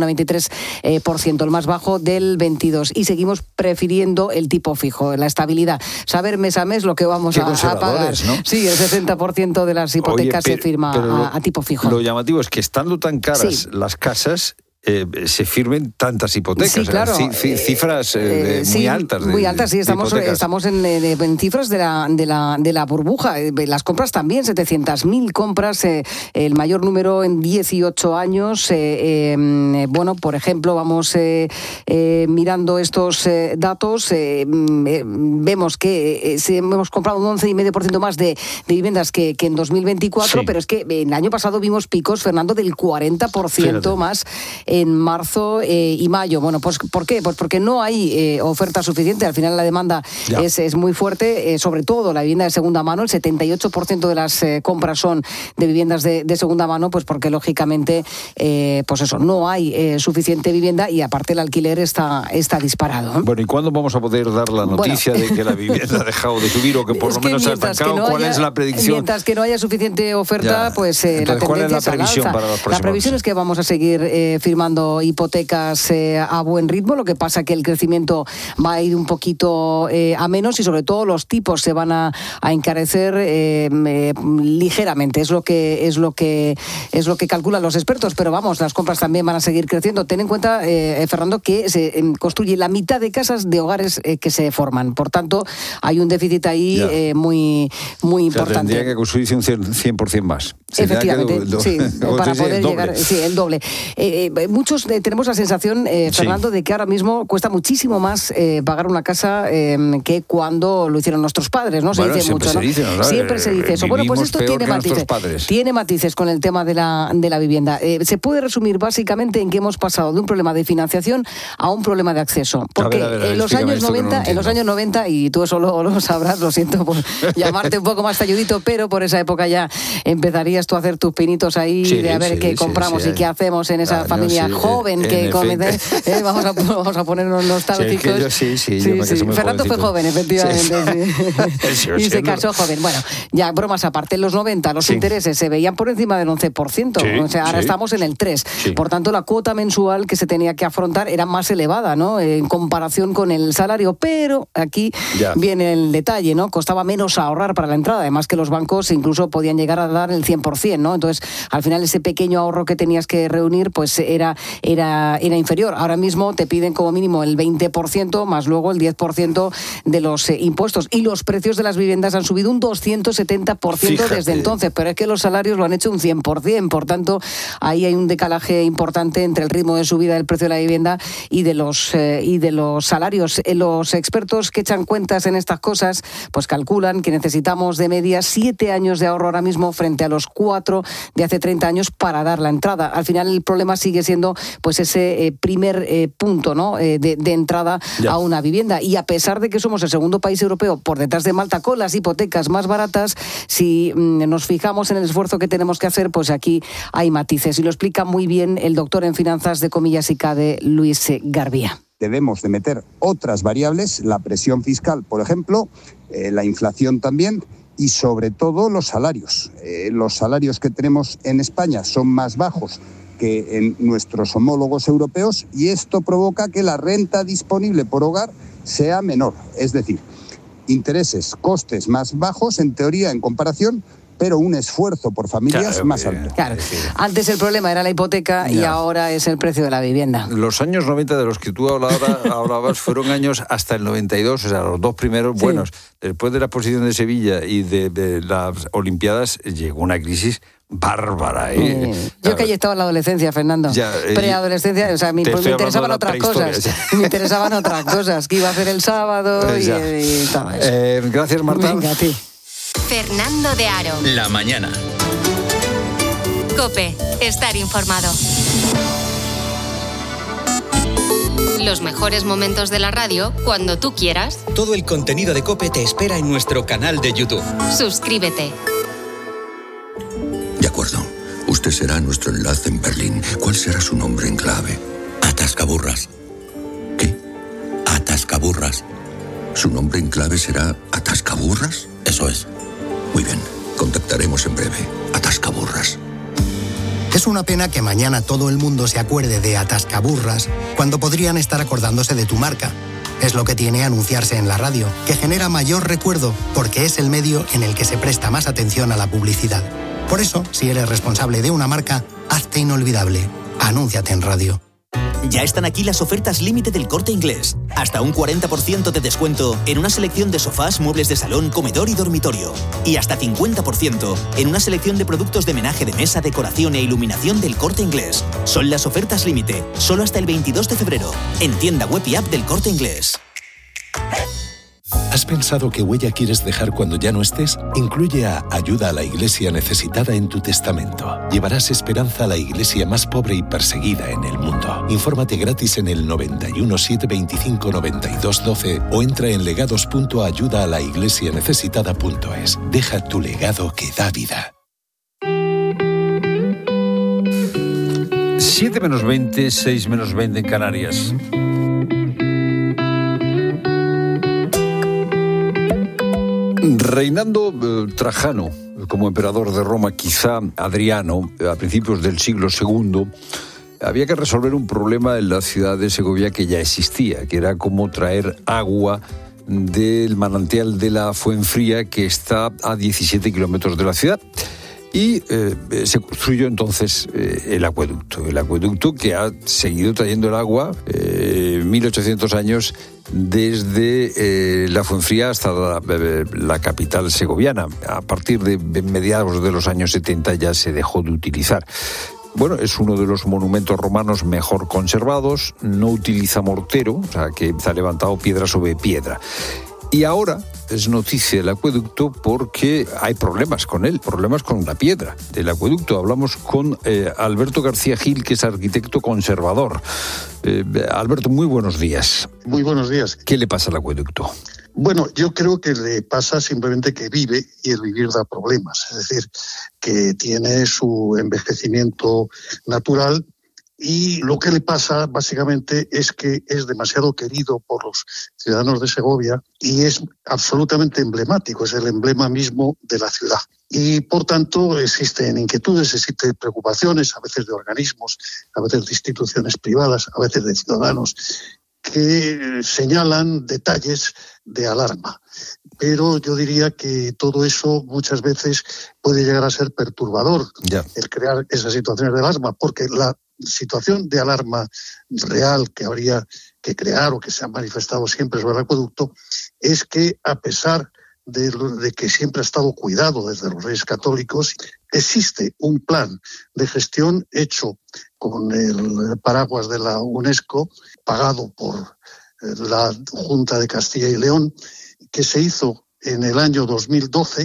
2,93%, el más bajo del 22, y seguimos prefiriendo el tipo fijo, la estabilidad, saber mes a mes lo que vamos a pagar, ¿no? Sí, el 60% de las hipotecas se firma a tipo fijo. Lo llamativo es que estando tan caras las casas, se firmen tantas hipotecas, sí, claro. Cifras muy altas. Muy altas, sí, estamos en cifras de la burbuja. Las compras también, 700.000 compras, el mayor número en 18 años. Bueno, por ejemplo, vamos mirando estos datos, vemos que hemos comprado un 11,5% más de viviendas que en 2024, pero es que el año pasado vimos picos, Fernando, del 40% más en marzo y mayo. Bueno, pues ¿por qué? Pues porque no hay oferta suficiente. Al final la demanda es muy fuerte, sobre todo la vivienda de segunda mano. El 78% de las compras son de viviendas de segunda mano, pues porque lógicamente pues eso, no hay suficiente vivienda, y aparte el alquiler está disparado. Bueno, ¿y cuándo vamos a poder dar la noticia de que la vivienda ha dejado de subir, o que por lo menos ha estancado? ¿Cuál es la predicción? Mientras que no haya suficiente oferta, pues entonces, la tendencia ¿cuál es la previsión para los próximos? La previsión es que vamos a seguir firmando hipotecas a buen ritmo. Lo que pasa que el crecimiento va a ir un poquito a menos, y sobre todo los tipos se van a encarecer ligeramente. Es lo que calculan los expertos. Pero vamos, las compras también van a seguir creciendo. Ten en cuenta, Fernando, que se construye la mitad de casas de hogares que se forman. Por tanto, hay un déficit ahí muy importante. Tendría que construirse un 100% más. Efectivamente, sí, para poder llegar, el doble. Muchos tenemos la sensación, Fernando, de que ahora mismo cuesta muchísimo más pagar una casa que cuando lo hicieron nuestros padres, ¿no? Bueno, dice mucho, ¿no? Siempre se dice eso. Bueno, pues esto tiene matices con el tema de la vivienda. Se puede resumir básicamente en que hemos pasado de un problema de financiación a un problema de acceso. Porque en los años 90, y tú eso lo sabrás, lo siento por llamarte un poco más talludito, pero por esa época ya empezarías tú a hacer tus pinitos ahí de a ver qué compramos y qué hacemos en esa familia joven que comete. Vamos a ponernos nostálgicos. Fernando fue joven, efectivamente. Y se casó joven. Bueno, ya bromas aparte, en los 90 los intereses se veían por encima del 11%. O sea, ahora estamos en el 3%. Por tanto, la cuota mensual que se tenía que afrontar era más elevada, ¿no? En comparación con el salario. Pero aquí viene el detalle, ¿no? Costaba menos ahorrar para la entrada. Además que los bancos incluso podían llegar a dar el 100%, ¿no? Entonces, al final ese pequeño ahorro que tenías que reunir, pues era inferior. Ahora mismo te piden como mínimo el 20%, más luego el 10% de los impuestos. Y los precios de las viviendas han subido un 270% desde entonces, pero es que los salarios lo han hecho un 100%. Por tanto, ahí hay un decalaje importante entre el ritmo de subida del precio de la vivienda y de los salarios. Los expertos que echan cuentas en estas cosas, pues calculan que necesitamos de media 7 años de ahorro ahora mismo frente a los 4 de hace 30 años para dar la entrada. Al final el problema sigue siendo pues ese primer punto, ¿no? de entrada a una vivienda. Y a pesar de que somos el segundo país europeo por detrás de Malta con las hipotecas más baratas, si nos fijamos en el esfuerzo que tenemos que hacer, pues aquí hay matices. Y lo explica muy bien el doctor en finanzas de Comillas y CADE, Luis Garbía. Debemos de meter otras variables, la presión fiscal, por ejemplo, la inflación también, y sobre todo los salarios. Los salarios que tenemos en España son más bajos que en nuestros homólogos europeos, y esto provoca que la renta disponible por hogar sea menor. Es decir, intereses, costes más bajos, en teoría, en comparación, pero un esfuerzo por familias más alto. Claro. Antes el problema era la hipoteca y ahora es el precio de la vivienda. Los años 90 de los que tú hablabas fueron años hasta el 92, o sea, los dos primeros buenos. Después de la exposición de Sevilla y de las Olimpiadas llegó una crisis bárbara. Yo que ahí estaba en la adolescencia, Fernando. Preadolescencia, o sea, me interesaban otras cosas. Me interesaban otras cosas, que iba a hacer el sábado y todo eso. Gracias, Marta. Venga, a ti. Fernando de Aro. La mañana. COPE. Estar informado. Los mejores momentos de la radio cuando tú quieras. Todo el contenido de COPE te espera en nuestro canal de YouTube. Suscríbete. De acuerdo. Usted será nuestro enlace en Berlín. ¿Cuál será su nombre en clave? Atascaburras. ¿Qué? Atascaburras. ¿Su nombre en clave será Atascaburras? Eso es. Muy bien. Contactaremos en breve. Atascaburras. Es una pena que mañana todo el mundo se acuerde de Atascaburras cuando podrían estar acordándose de tu marca. Es lo que tiene anunciarse en la radio, que genera mayor recuerdo porque es el medio en el que se presta más atención a la publicidad. Por eso, si eres responsable de una marca, hazte inolvidable. Anúnciate en radio. Ya están aquí las ofertas límite del Corte Inglés. Hasta un 40% de descuento en una selección de sofás, muebles de salón, comedor y dormitorio. Y hasta 50% en una selección de productos de menaje de mesa, decoración e iluminación del Corte Inglés. Son las ofertas límite, solo hasta el 22 de febrero. En tienda web y app del Corte Inglés. ¿Has pensado qué huella quieres dejar cuando ya no estés? Incluye a Ayuda a la Iglesia Necesitada en tu testamento. Llevarás esperanza a la iglesia más pobre y perseguida en el mundo. Infórmate gratis en el 91 725 92 12 o entra en legados.ayudaalaIglesianecesitada.es. Deja tu legado que da vida. 7 menos 20, 6 menos 20 en Canarias. Reinando Trajano como emperador de Roma, quizá Adriano, a principios del siglo II, había que resolver un problema en la ciudad de Segovia que ya existía, que era cómo traer agua del manantial de la Fuenfría, que está a 17 kilómetros de la ciudad. Y se construyó entonces el acueducto que ha seguido trayendo el agua 1800 años desde la Fuenfría hasta la capital segoviana. A partir de mediados de los años 70 ya se dejó de utilizar. Bueno, es uno de los monumentos romanos mejor conservados, no utiliza mortero, o sea que está levantado piedra sobre piedra. Y ahora es noticia el acueducto porque hay problemas con él, problemas con la piedra del acueducto. Hablamos con Alberto García Gil, que es arquitecto conservador. Alberto, muy buenos días. Muy buenos días. ¿Qué le pasa al acueducto? Bueno, yo creo que le pasa simplemente que vive y el vivir da problemas. Es decir, que tiene su envejecimiento natural. Y lo que le pasa básicamente es que es demasiado querido por los ciudadanos de Segovia y es absolutamente emblemático, es el emblema mismo de la ciudad. Y por tanto existen inquietudes, existen preocupaciones, a veces de organismos, a veces de instituciones privadas, a veces de ciudadanos, que señalan detalles de alarma. Pero yo diría que todo eso muchas veces puede llegar a ser perturbador, el crear esas situaciones de alarma, porque la situación de alarma real que habría que crear o que se ha manifestado siempre sobre el acueducto es que, a pesar de que siempre ha estado cuidado desde los Reyes Católicos, existe un plan de gestión hecho con el paraguas de la UNESCO, pagado por la Junta de Castilla y León, que se hizo en el año 2012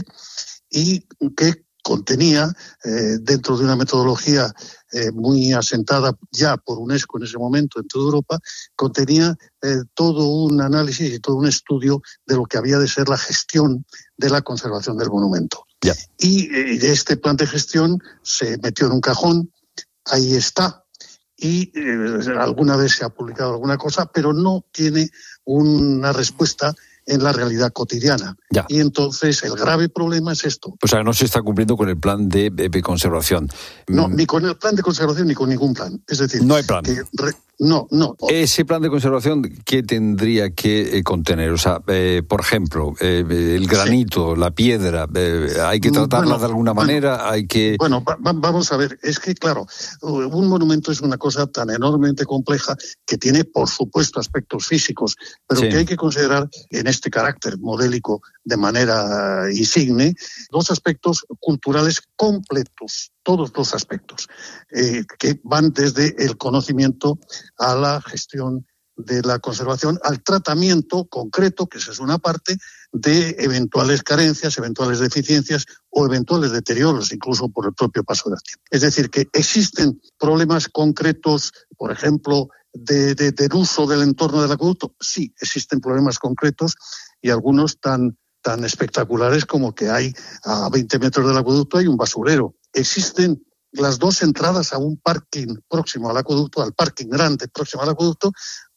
y que contenía, dentro de una metodología muy asentada ya por UNESCO en ese momento en toda Europa, contenía todo un análisis y todo un estudio de lo que había de ser la gestión de la conservación del monumento. Y este plan de gestión se metió en un cajón, ahí está, y alguna vez se ha publicado alguna cosa, pero no tiene una respuesta en la realidad cotidiana. Y entonces el grave problema es esto. O sea, no se está cumpliendo con el plan de conservación. No, ni con el plan de conservación ni con ningún plan. Es decir, no hay plan. No. Ese plan de conservación, ¿qué tendría que contener? O sea, por ejemplo, el granito, la piedra, ¿hay que tratarla de alguna manera? ¿Hay que...? Bueno, vamos a ver, es que claro, un monumento es una cosa tan enormemente compleja que tiene, por supuesto, aspectos físicos, pero que hay que considerar en este carácter modélico de manera insigne, dos aspectos culturales completos, todos los aspectos, que van desde el conocimiento a la gestión de la conservación, al tratamiento concreto, que esa es una parte, de eventuales carencias, eventuales deficiencias o eventuales deterioros, incluso por el propio paso del tiempo. Es decir, que existen problemas concretos, por ejemplo, del uso del entorno del acueducto. Sí, existen problemas concretos y algunos tan espectaculares como que hay a 20 metros del acueducto hay un basurero. Existen las dos entradas a un parking próximo al acueducto, al parking grande próximo al acueducto,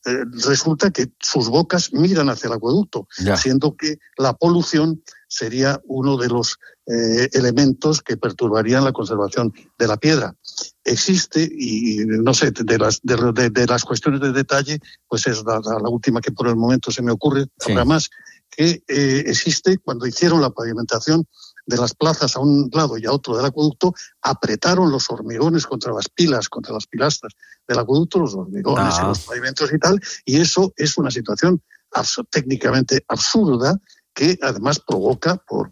resulta que sus bocas miran hacia el acueducto, siendo que la polución sería uno de los elementos que perturbarían la conservación de la piedra. Existe, y no sé, de las cuestiones de detalle, pues es la última que por el momento se me ocurre, habrá más, que existe cuando hicieron la pavimentación de las plazas a un lado y a otro del acueducto, apretaron los hormigones contra las pilas, contra las pilastras del acueducto, los hormigones y los pavimentos y tal, y eso es una situación técnicamente absurda que además provoca por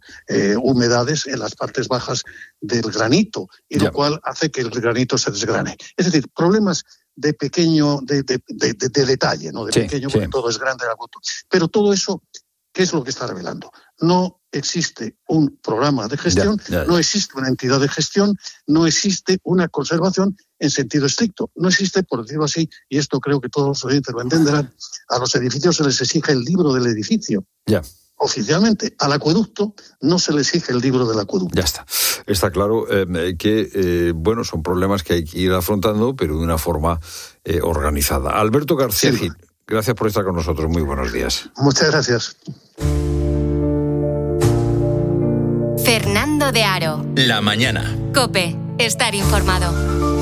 humedades en las partes bajas del granito, y lo cual hace que el granito se desgrane. Es decir, problemas de pequeño, de detalle, no de pequeño, porque todo es grande el acueducto. Pero todo eso, ¿qué es lo que está revelando? No existe un programa de gestión, no existe una entidad de gestión, no existe una conservación en sentido estricto. No existe, por decirlo así, y esto creo que todos los oyentes lo entenderán, a los edificios se les exige el libro del edificio. Oficialmente, al acueducto no se le exige el libro del acueducto. Ya está. Está claro que, bueno, son problemas que hay que ir afrontando, pero de una forma organizada. Alberto García Gil, gracias por estar con nosotros. Muy buenos días. Muchas gracias. Fernando de Aro. La mañana. COPE. Estar informado.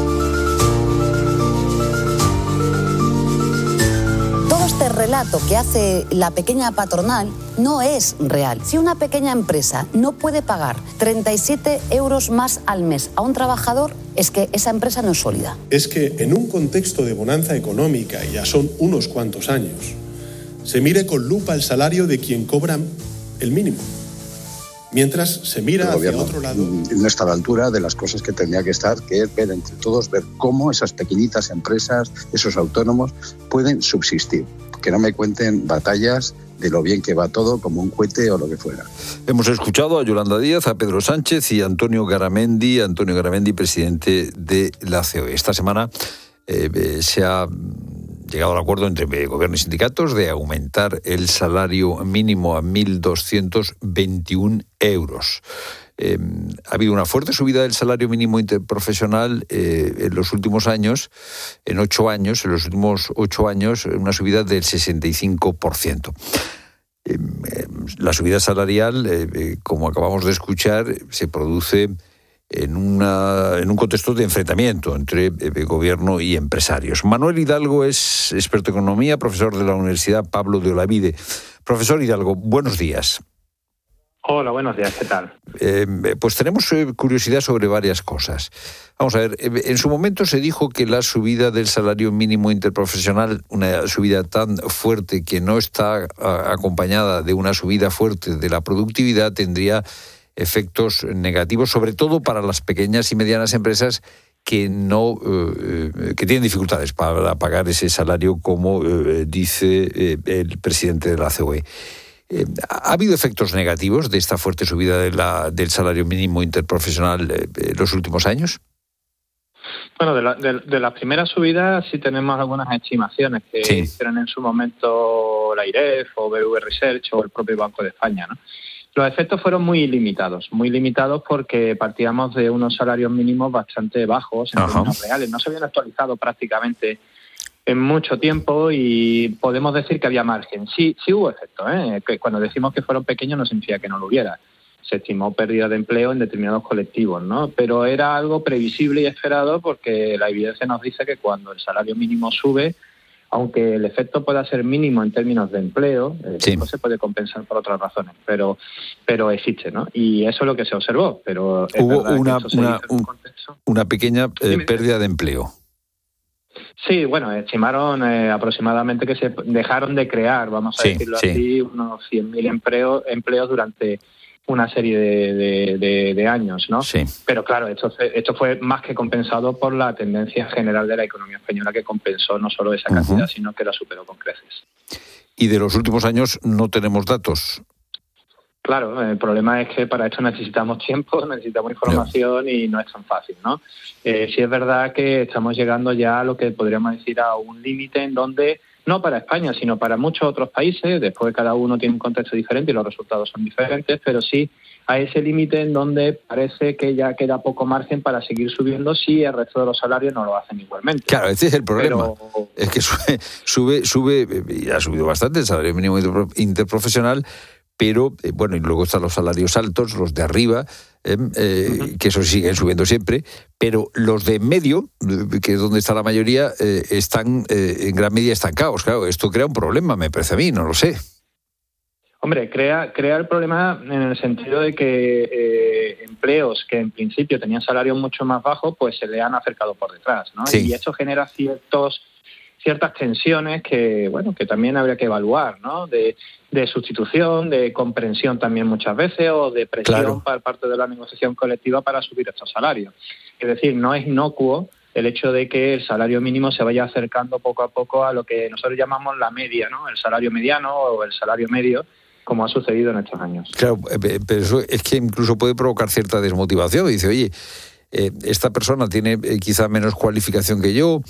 Todo este relato que hace la pequeña patronal no es real. Si una pequeña empresa no puede pagar 37 euros más al mes a un trabajador, es que esa empresa no es sólida. Es que en un contexto de bonanza económica, y ya son unos cuantos años, se mire con lupa el salario de quien cobra el mínimo. Mientras se mira hacia otro lado. No está a la altura de las cosas que tendría que estar, que es ver entre todos, ver cómo esas pequeñitas empresas, esos autónomos, pueden subsistir. Que no me cuenten batallas de lo bien que va todo, como un cohete o lo que fuera. Hemos escuchado a Yolanda Díaz, a Pedro Sánchez y a Antonio Garamendi, presidente de la COE. Esta semana se ha llegado al acuerdo entre gobierno y sindicatos de aumentar el salario mínimo a 1.221 euros. Ha habido una fuerte subida del salario mínimo interprofesional en los últimos años, en los últimos 8 años, una subida del 65%. La subida salarial, como acabamos de escuchar, se produce en un contexto de enfrentamiento entre gobierno y empresarios. Manuel Hidalgo es experto en economía, profesor de la Universidad Pablo de Olavide. Profesor Hidalgo, buenos días. Hola, buenos días, ¿qué tal? Pues tenemos curiosidad sobre varias cosas. Vamos a ver, en su momento se dijo que la subida del salario mínimo interprofesional, una subida tan fuerte que no está acompañada de una subida fuerte de la productividad, tendría efectos negativos, sobre todo para las pequeñas y medianas empresas que que tienen dificultades para pagar ese salario, como dice el presidente de la COE. ¿Ha habido efectos negativos de esta fuerte subida del salario mínimo interprofesional en los últimos años? Bueno, de las primeras subidas sí tenemos algunas estimaciones que hicieron en su momento la IREF o BV Research o el propio Banco de España, ¿no? Los efectos fueron muy limitados porque partíamos de unos salarios mínimos bastante bajos en términos reales. No se habían actualizado prácticamente en mucho tiempo y podemos decir que había margen. Sí hubo efectos, que cuando decimos que fueron pequeños no significa que no lo hubiera. se estimó pérdida de empleo en determinados colectivos, ¿no? Pero era algo previsible y esperado porque la evidencia nos dice que cuando el salario mínimo sube, aunque el efecto pueda ser mínimo en términos de empleo, después se puede compensar por otras razones, pero existe, ¿no? Y eso es lo que se observó. Pero hubo una pequeña pérdida de empleo. Sí, bueno, estimaron aproximadamente que se dejaron de crear, vamos a decirlo así, unos 100.000 empleos durante una serie de años, ¿no? Sí. Pero claro, esto fue más que compensado por la tendencia general de la economía española, que compensó no solo esa cantidad, sino que la superó con creces. Y de los últimos años no tenemos datos. Claro, el problema es que para esto necesitamos tiempo, necesitamos información y no es tan fácil, ¿no? Sí es verdad que estamos llegando ya a lo que podríamos decir a un límite en donde, no para España, sino para muchos otros países, después cada uno tiene un contexto diferente y los resultados son diferentes, pero sí a ese límite en donde parece que ya queda poco margen para seguir subiendo si el resto de los salarios no lo hacen igualmente. Claro, ese es el problema. Es que sube y ha subido bastante el salario mínimo interprofesional, pero, bueno, y luego están los salarios altos, los de arriba, que eso siguen subiendo siempre, pero los de en medio, que es donde está la mayoría, están en gran medida estancados. Claro, esto crea un problema, me parece a mí, no lo sé. Hombre, crea el problema en el sentido de que empleos que en principio tenían salarios mucho más bajos, pues se le han acercado por detrás, ¿no? Sí. Y eso genera ciertas tensiones que, bueno, que también habría que evaluar, ¿no? De sustitución, de comprensión también muchas veces, o de presión por parte de la negociación colectiva para subir estos salarios. Es decir, no es inocuo el hecho de que el salario mínimo se vaya acercando poco a poco a lo que nosotros llamamos la media, ¿no? El salario mediano o el salario medio, como ha sucedido en estos años. Claro, pero eso es que incluso puede provocar cierta desmotivación. Dice, oye, esta persona tiene quizá menos cualificación que yo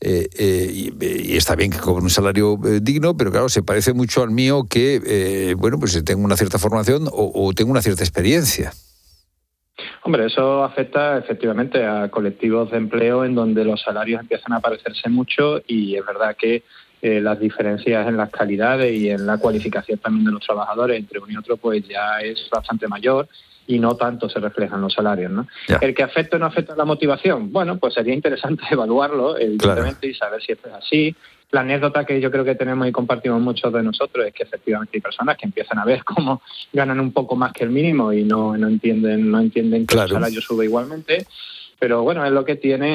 y está bien que cobre un salario digno, pero claro, se parece mucho al mío que, bueno, pues tengo una cierta formación o tengo una cierta experiencia. Hombre, eso afecta efectivamente a colectivos de empleo en donde los salarios empiezan a parecerse mucho y es verdad que las diferencias en las calidades y en la cualificación también de los trabajadores entre uno y otro pues ya es bastante mayor y no tanto se reflejan los salarios, ¿no? Ya. El que afecta o no afecta la motivación, bueno, pues sería interesante evaluarlo, evidentemente, y saber si esto es así. La anécdota que yo creo que tenemos y compartimos muchos de nosotros es que efectivamente hay personas que empiezan a ver cómo ganan un poco más que el mínimo y no entienden que el salario sube igualmente. Pero bueno, es lo que tiene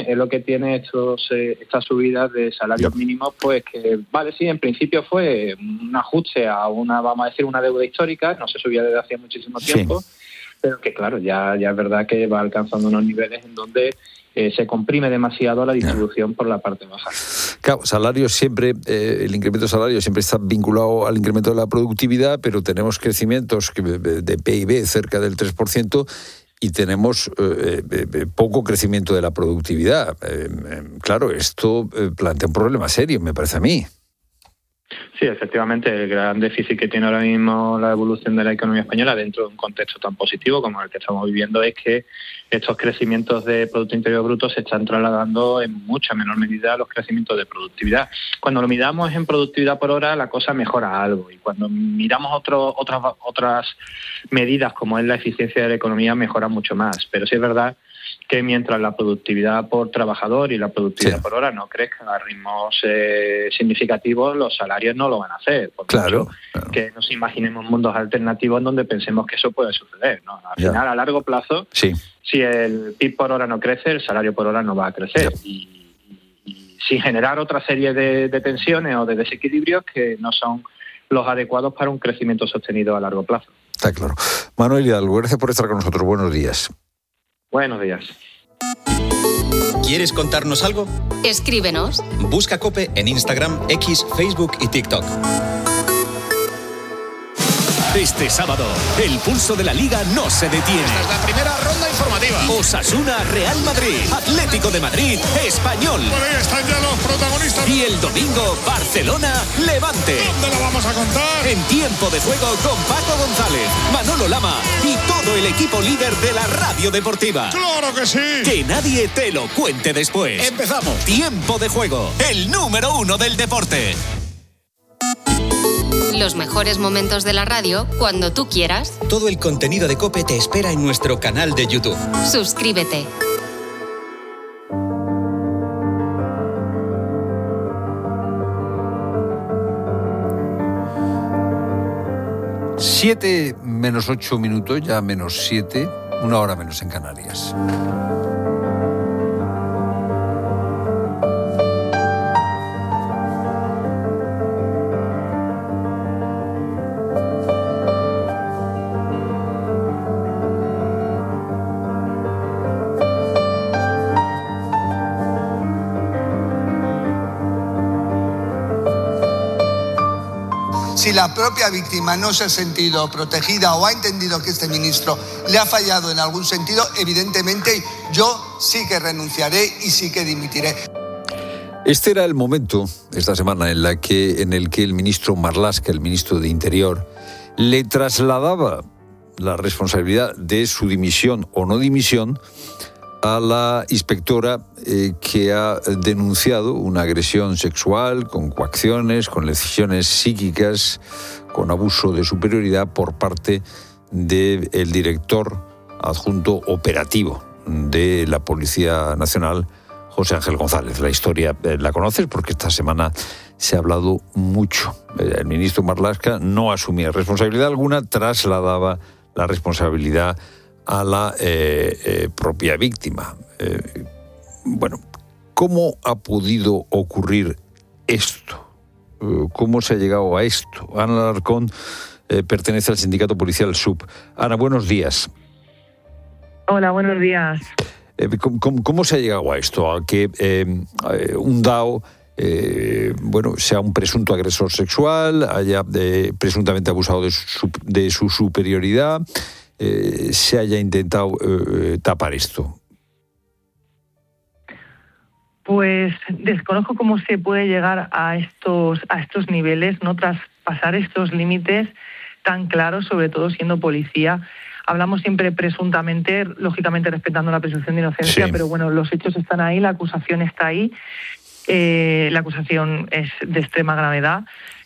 estas subidas de salarios mínimos, pues que vale, sí, en principio fue un ajuste a vamos a decir, una deuda histórica, no se subía desde hacía muchísimo tiempo. Sí. Pero que claro, ya es verdad que va alcanzando unos niveles en donde se comprime demasiado la distribución por la parte baja. Claro, salarios siempre, el incremento de salarios siempre está vinculado al incremento de la productividad, pero tenemos crecimientos de PIB cerca del 3% y tenemos poco crecimiento de la productividad. Claro, esto plantea un problema serio, me parece a mí. Sí, efectivamente, el gran déficit que tiene ahora mismo la evolución de la economía española dentro de un contexto tan positivo como el que estamos viviendo es que estos crecimientos de Producto Interior Bruto se están trasladando en mucha menor medida a los crecimientos de productividad. Cuando lo miramos en productividad por hora, la cosa mejora algo, y cuando miramos otras medidas como es la eficiencia de la economía, mejora mucho más. Pero sí es verdad que mientras la productividad por trabajador y la productividad por hora no crezcan a ritmos significativos, los salarios no lo van a hacer. Claro. Que nos imaginemos mundos alternativos en donde pensemos que eso puede suceder, ¿no? Al final, a largo plazo, si el PIB por hora no crece, el salario por hora no va a crecer. Y sin generar otra serie de tensiones o de desequilibrios que no son los adecuados para un crecimiento sostenido a largo plazo. Está claro. Manuel Hidalgo, gracias por estar con nosotros. Buenos días. Buenos días. ¿Quieres contarnos algo? Escríbenos. Busca COPE en Instagram, X, Facebook y TikTok. Este sábado, el pulso de la Liga no se detiene. Esta es la primera ronda informativa. Osasuna, Real Madrid, Atlético de Madrid, Español. Por ahí están ya los protagonistas. Y el domingo, Barcelona, Levante. ¿Dónde lo vamos a contar? En Tiempo de Juego con Paco González, Manolo Lama y todo el equipo líder de la radio deportiva. ¡Claro que sí! Que nadie te lo cuente después. ¡Empezamos! Tiempo de Juego, el número 1 del deporte. Los mejores momentos de la radio cuando tú quieras. Todo el contenido de COPE te espera en nuestro canal de YouTube. Suscríbete. Siete menos 8 minutos, ya menos 7, 1 hora menos en Canarias. Si la propia víctima no se ha sentido protegida o ha entendido que este ministro le ha fallado en algún sentido, evidentemente yo sí que renunciaré y sí que dimitiré. Este era el momento, esta semana, en el que el ministro Marlaska, el ministro de Interior, le trasladaba la responsabilidad de su dimisión o no dimisión a la inspectora que ha denunciado una agresión sexual con coacciones, con lesiones psíquicas, con abuso de superioridad por parte del director adjunto operativo de la Policía Nacional, José Ángel González. La historia la conoces porque esta semana se ha hablado mucho. El ministro Marlaska no asumía responsabilidad alguna, trasladaba la responsabilidad a la propia víctima. Bueno, ¿cómo ha podido ocurrir esto? ¿Cómo se ha llegado a esto? Ana Alarcón pertenece al sindicato policial SUB. Ana, buenos días. Hola, buenos días. ¿Cómo se ha llegado a esto? A que un DAO sea un presunto agresor sexual, haya presuntamente abusado de su superioridad, se haya intentado tapar esto. Pues desconozco cómo se puede llegar a estos niveles, no traspasar estos límites tan claros, sobre todo siendo policía. Hablamos siempre presuntamente, lógicamente respetando la presunción de inocencia, sí. Pero bueno, los hechos están ahí, la acusación está ahí, la acusación es de extrema gravedad.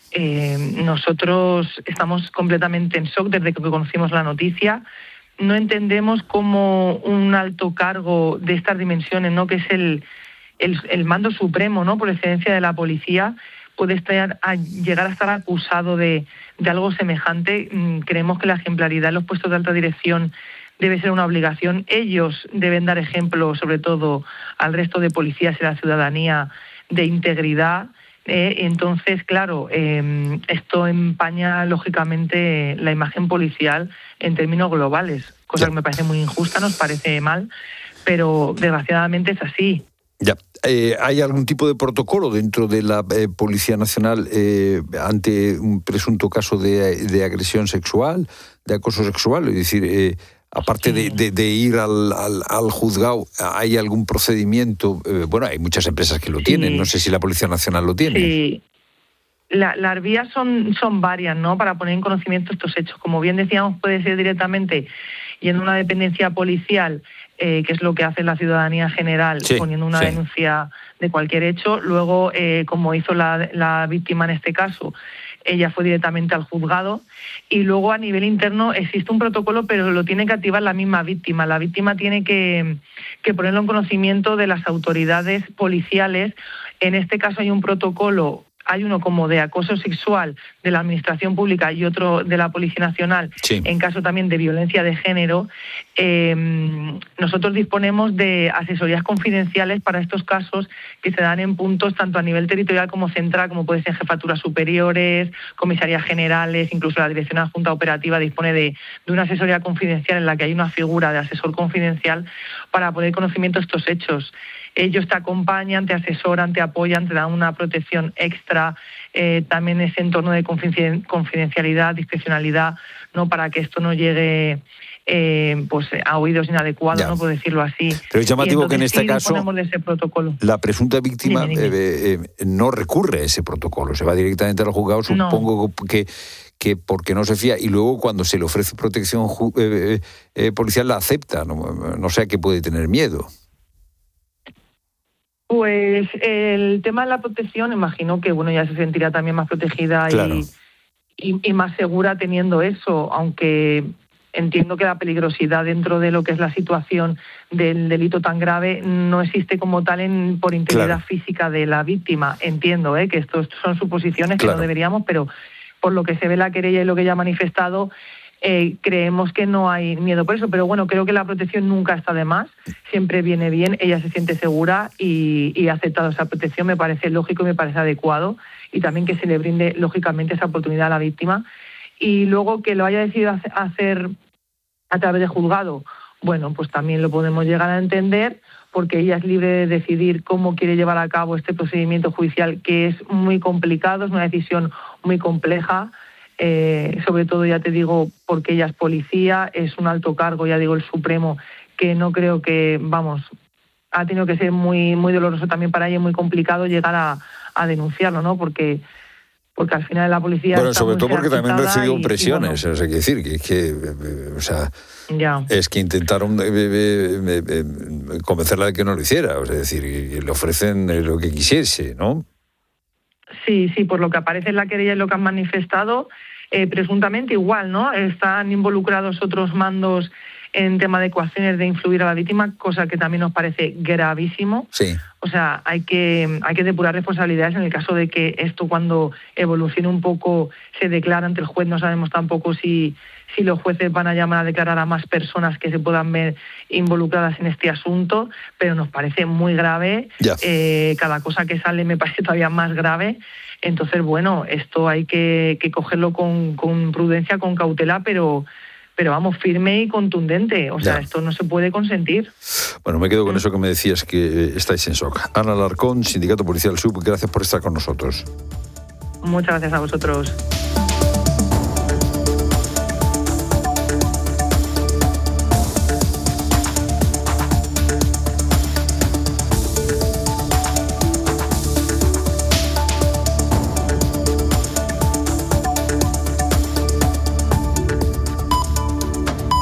Nosotros estamos completamente en shock desde que conocimos la noticia. No entendemos cómo un alto cargo de estas dimensiones, ¿no?, que es el mando supremo, ¿no?, por excelencia de la policía, puede llegar a estar acusado de algo semejante. Creemos que la ejemplaridad en los puestos de alta dirección debe ser una obligación. Ellos deben dar ejemplo, sobre todo al resto de policías y la ciudadanía, de integridad. Entonces, claro, esto empaña lógicamente la imagen policial en términos globales, cosa que me parece muy injusta, nos parece mal, pero desgraciadamente es así. Ya. ¿Hay algún tipo de protocolo dentro de la Policía Nacional ante un presunto caso de agresión sexual, de acoso sexual? Es decir, aparte de ir al juzgado, ¿hay algún procedimiento? Bueno, hay muchas empresas que lo tienen, no sé si la Policía Nacional lo tiene. Sí, las vías son varias, ¿no?, para poner en conocimiento estos hechos. Como bien decíamos, puede ser directamente yendo a una dependencia policial, que es lo que hace la ciudadanía general, sí, poniendo una denuncia de cualquier hecho. Luego, como hizo la víctima en este caso, ella fue directamente al juzgado. Y luego a nivel interno existe un protocolo, pero lo tiene que activar la misma víctima. La víctima tiene que ponerlo en conocimiento de las autoridades policiales. En este caso hay un protocolo. Hay uno como de acoso sexual de la Administración Pública y otro de la Policía Nacional, sí, en caso también de violencia de género. Nosotros disponemos de asesorías confidenciales para estos casos que se dan en puntos tanto a nivel territorial como central, como puede ser jefaturas superiores, comisarías generales, incluso la Dirección Adjunta Operativa dispone de una asesoría confidencial en la que hay una figura de asesor confidencial para poner conocimiento de estos hechos. Ellos te acompañan, te asesoran, te apoyan, te dan una protección extra, también ese entorno de confidencialidad, discrecionalidad, ¿no?, para que esto no llegue a oídos inadecuados, no puedo decirlo así. Pero es llamativo que en este caso de ese protocolo. La presunta víctima no recurre a ese protocolo, se va directamente al juzgado, supongo que porque no se fía, y luego cuando se le ofrece protección policial la acepta, no sé a qué puede tener miedo. Pues el tema de la protección, imagino que ya se sentirá también más protegida, claro, y más segura teniendo eso, aunque entiendo que la peligrosidad dentro de lo que es la situación del delito tan grave no existe como tal por integridad física de la víctima. Entiendo que estos son suposiciones que no deberíamos, pero por lo que se ve la querella y lo que ella ha manifestado, creemos que no hay miedo por eso. Pero bueno, creo que la protección nunca está de más, siempre viene bien, ella se siente segura y ha aceptado esa protección, me parece lógico y me parece adecuado, y también que se le brinde lógicamente esa oportunidad a la víctima. Y luego que lo haya decidido hacer a través de juzgado, bueno, pues también lo podemos llegar a entender, porque ella es libre de decidir cómo quiere llevar a cabo este procedimiento judicial, que es muy complicado, es una decisión muy compleja, sobre todo, ya te digo, porque ella es policía, es un alto cargo, ya digo, el Supremo, que no creo que, vamos, ha tenido que ser muy, muy doloroso también para ella, muy complicado llegar a denunciarlo, ¿no? Porque al final la policía... Bueno, sobre todo porque también recibió presiones, o sea, hay que decir es que intentaron convencerla de que no lo hiciera, o sea, es decir, y le ofrecen lo que quisiese, ¿no? Sí, por lo que aparece en la querella y lo que han manifestado, presuntamente igual, ¿no? Están involucrados otros mandos en tema de coacciones de influir a la víctima, cosa que también nos parece gravísimo. Sí. O sea, hay que depurar responsabilidades en el caso de que esto, cuando evolucione un poco, se declara ante el juez. No sabemos tampoco si los jueces van a llamar a declarar a más personas que se puedan ver involucradas en este asunto, pero nos parece muy grave. Cada cosa que sale me parece todavía más grave. Entonces, bueno, esto hay que cogerlo con prudencia, con cautela, pero vamos, firme y contundente. O sea, esto no se puede consentir. Bueno, me quedo con eso que me decías, que estáis en shock. Ana Alarcón, Sindicato Policial SUB, gracias por estar con nosotros. Muchas gracias a vosotros.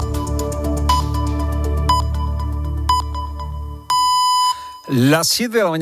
Las 7 de la mañana.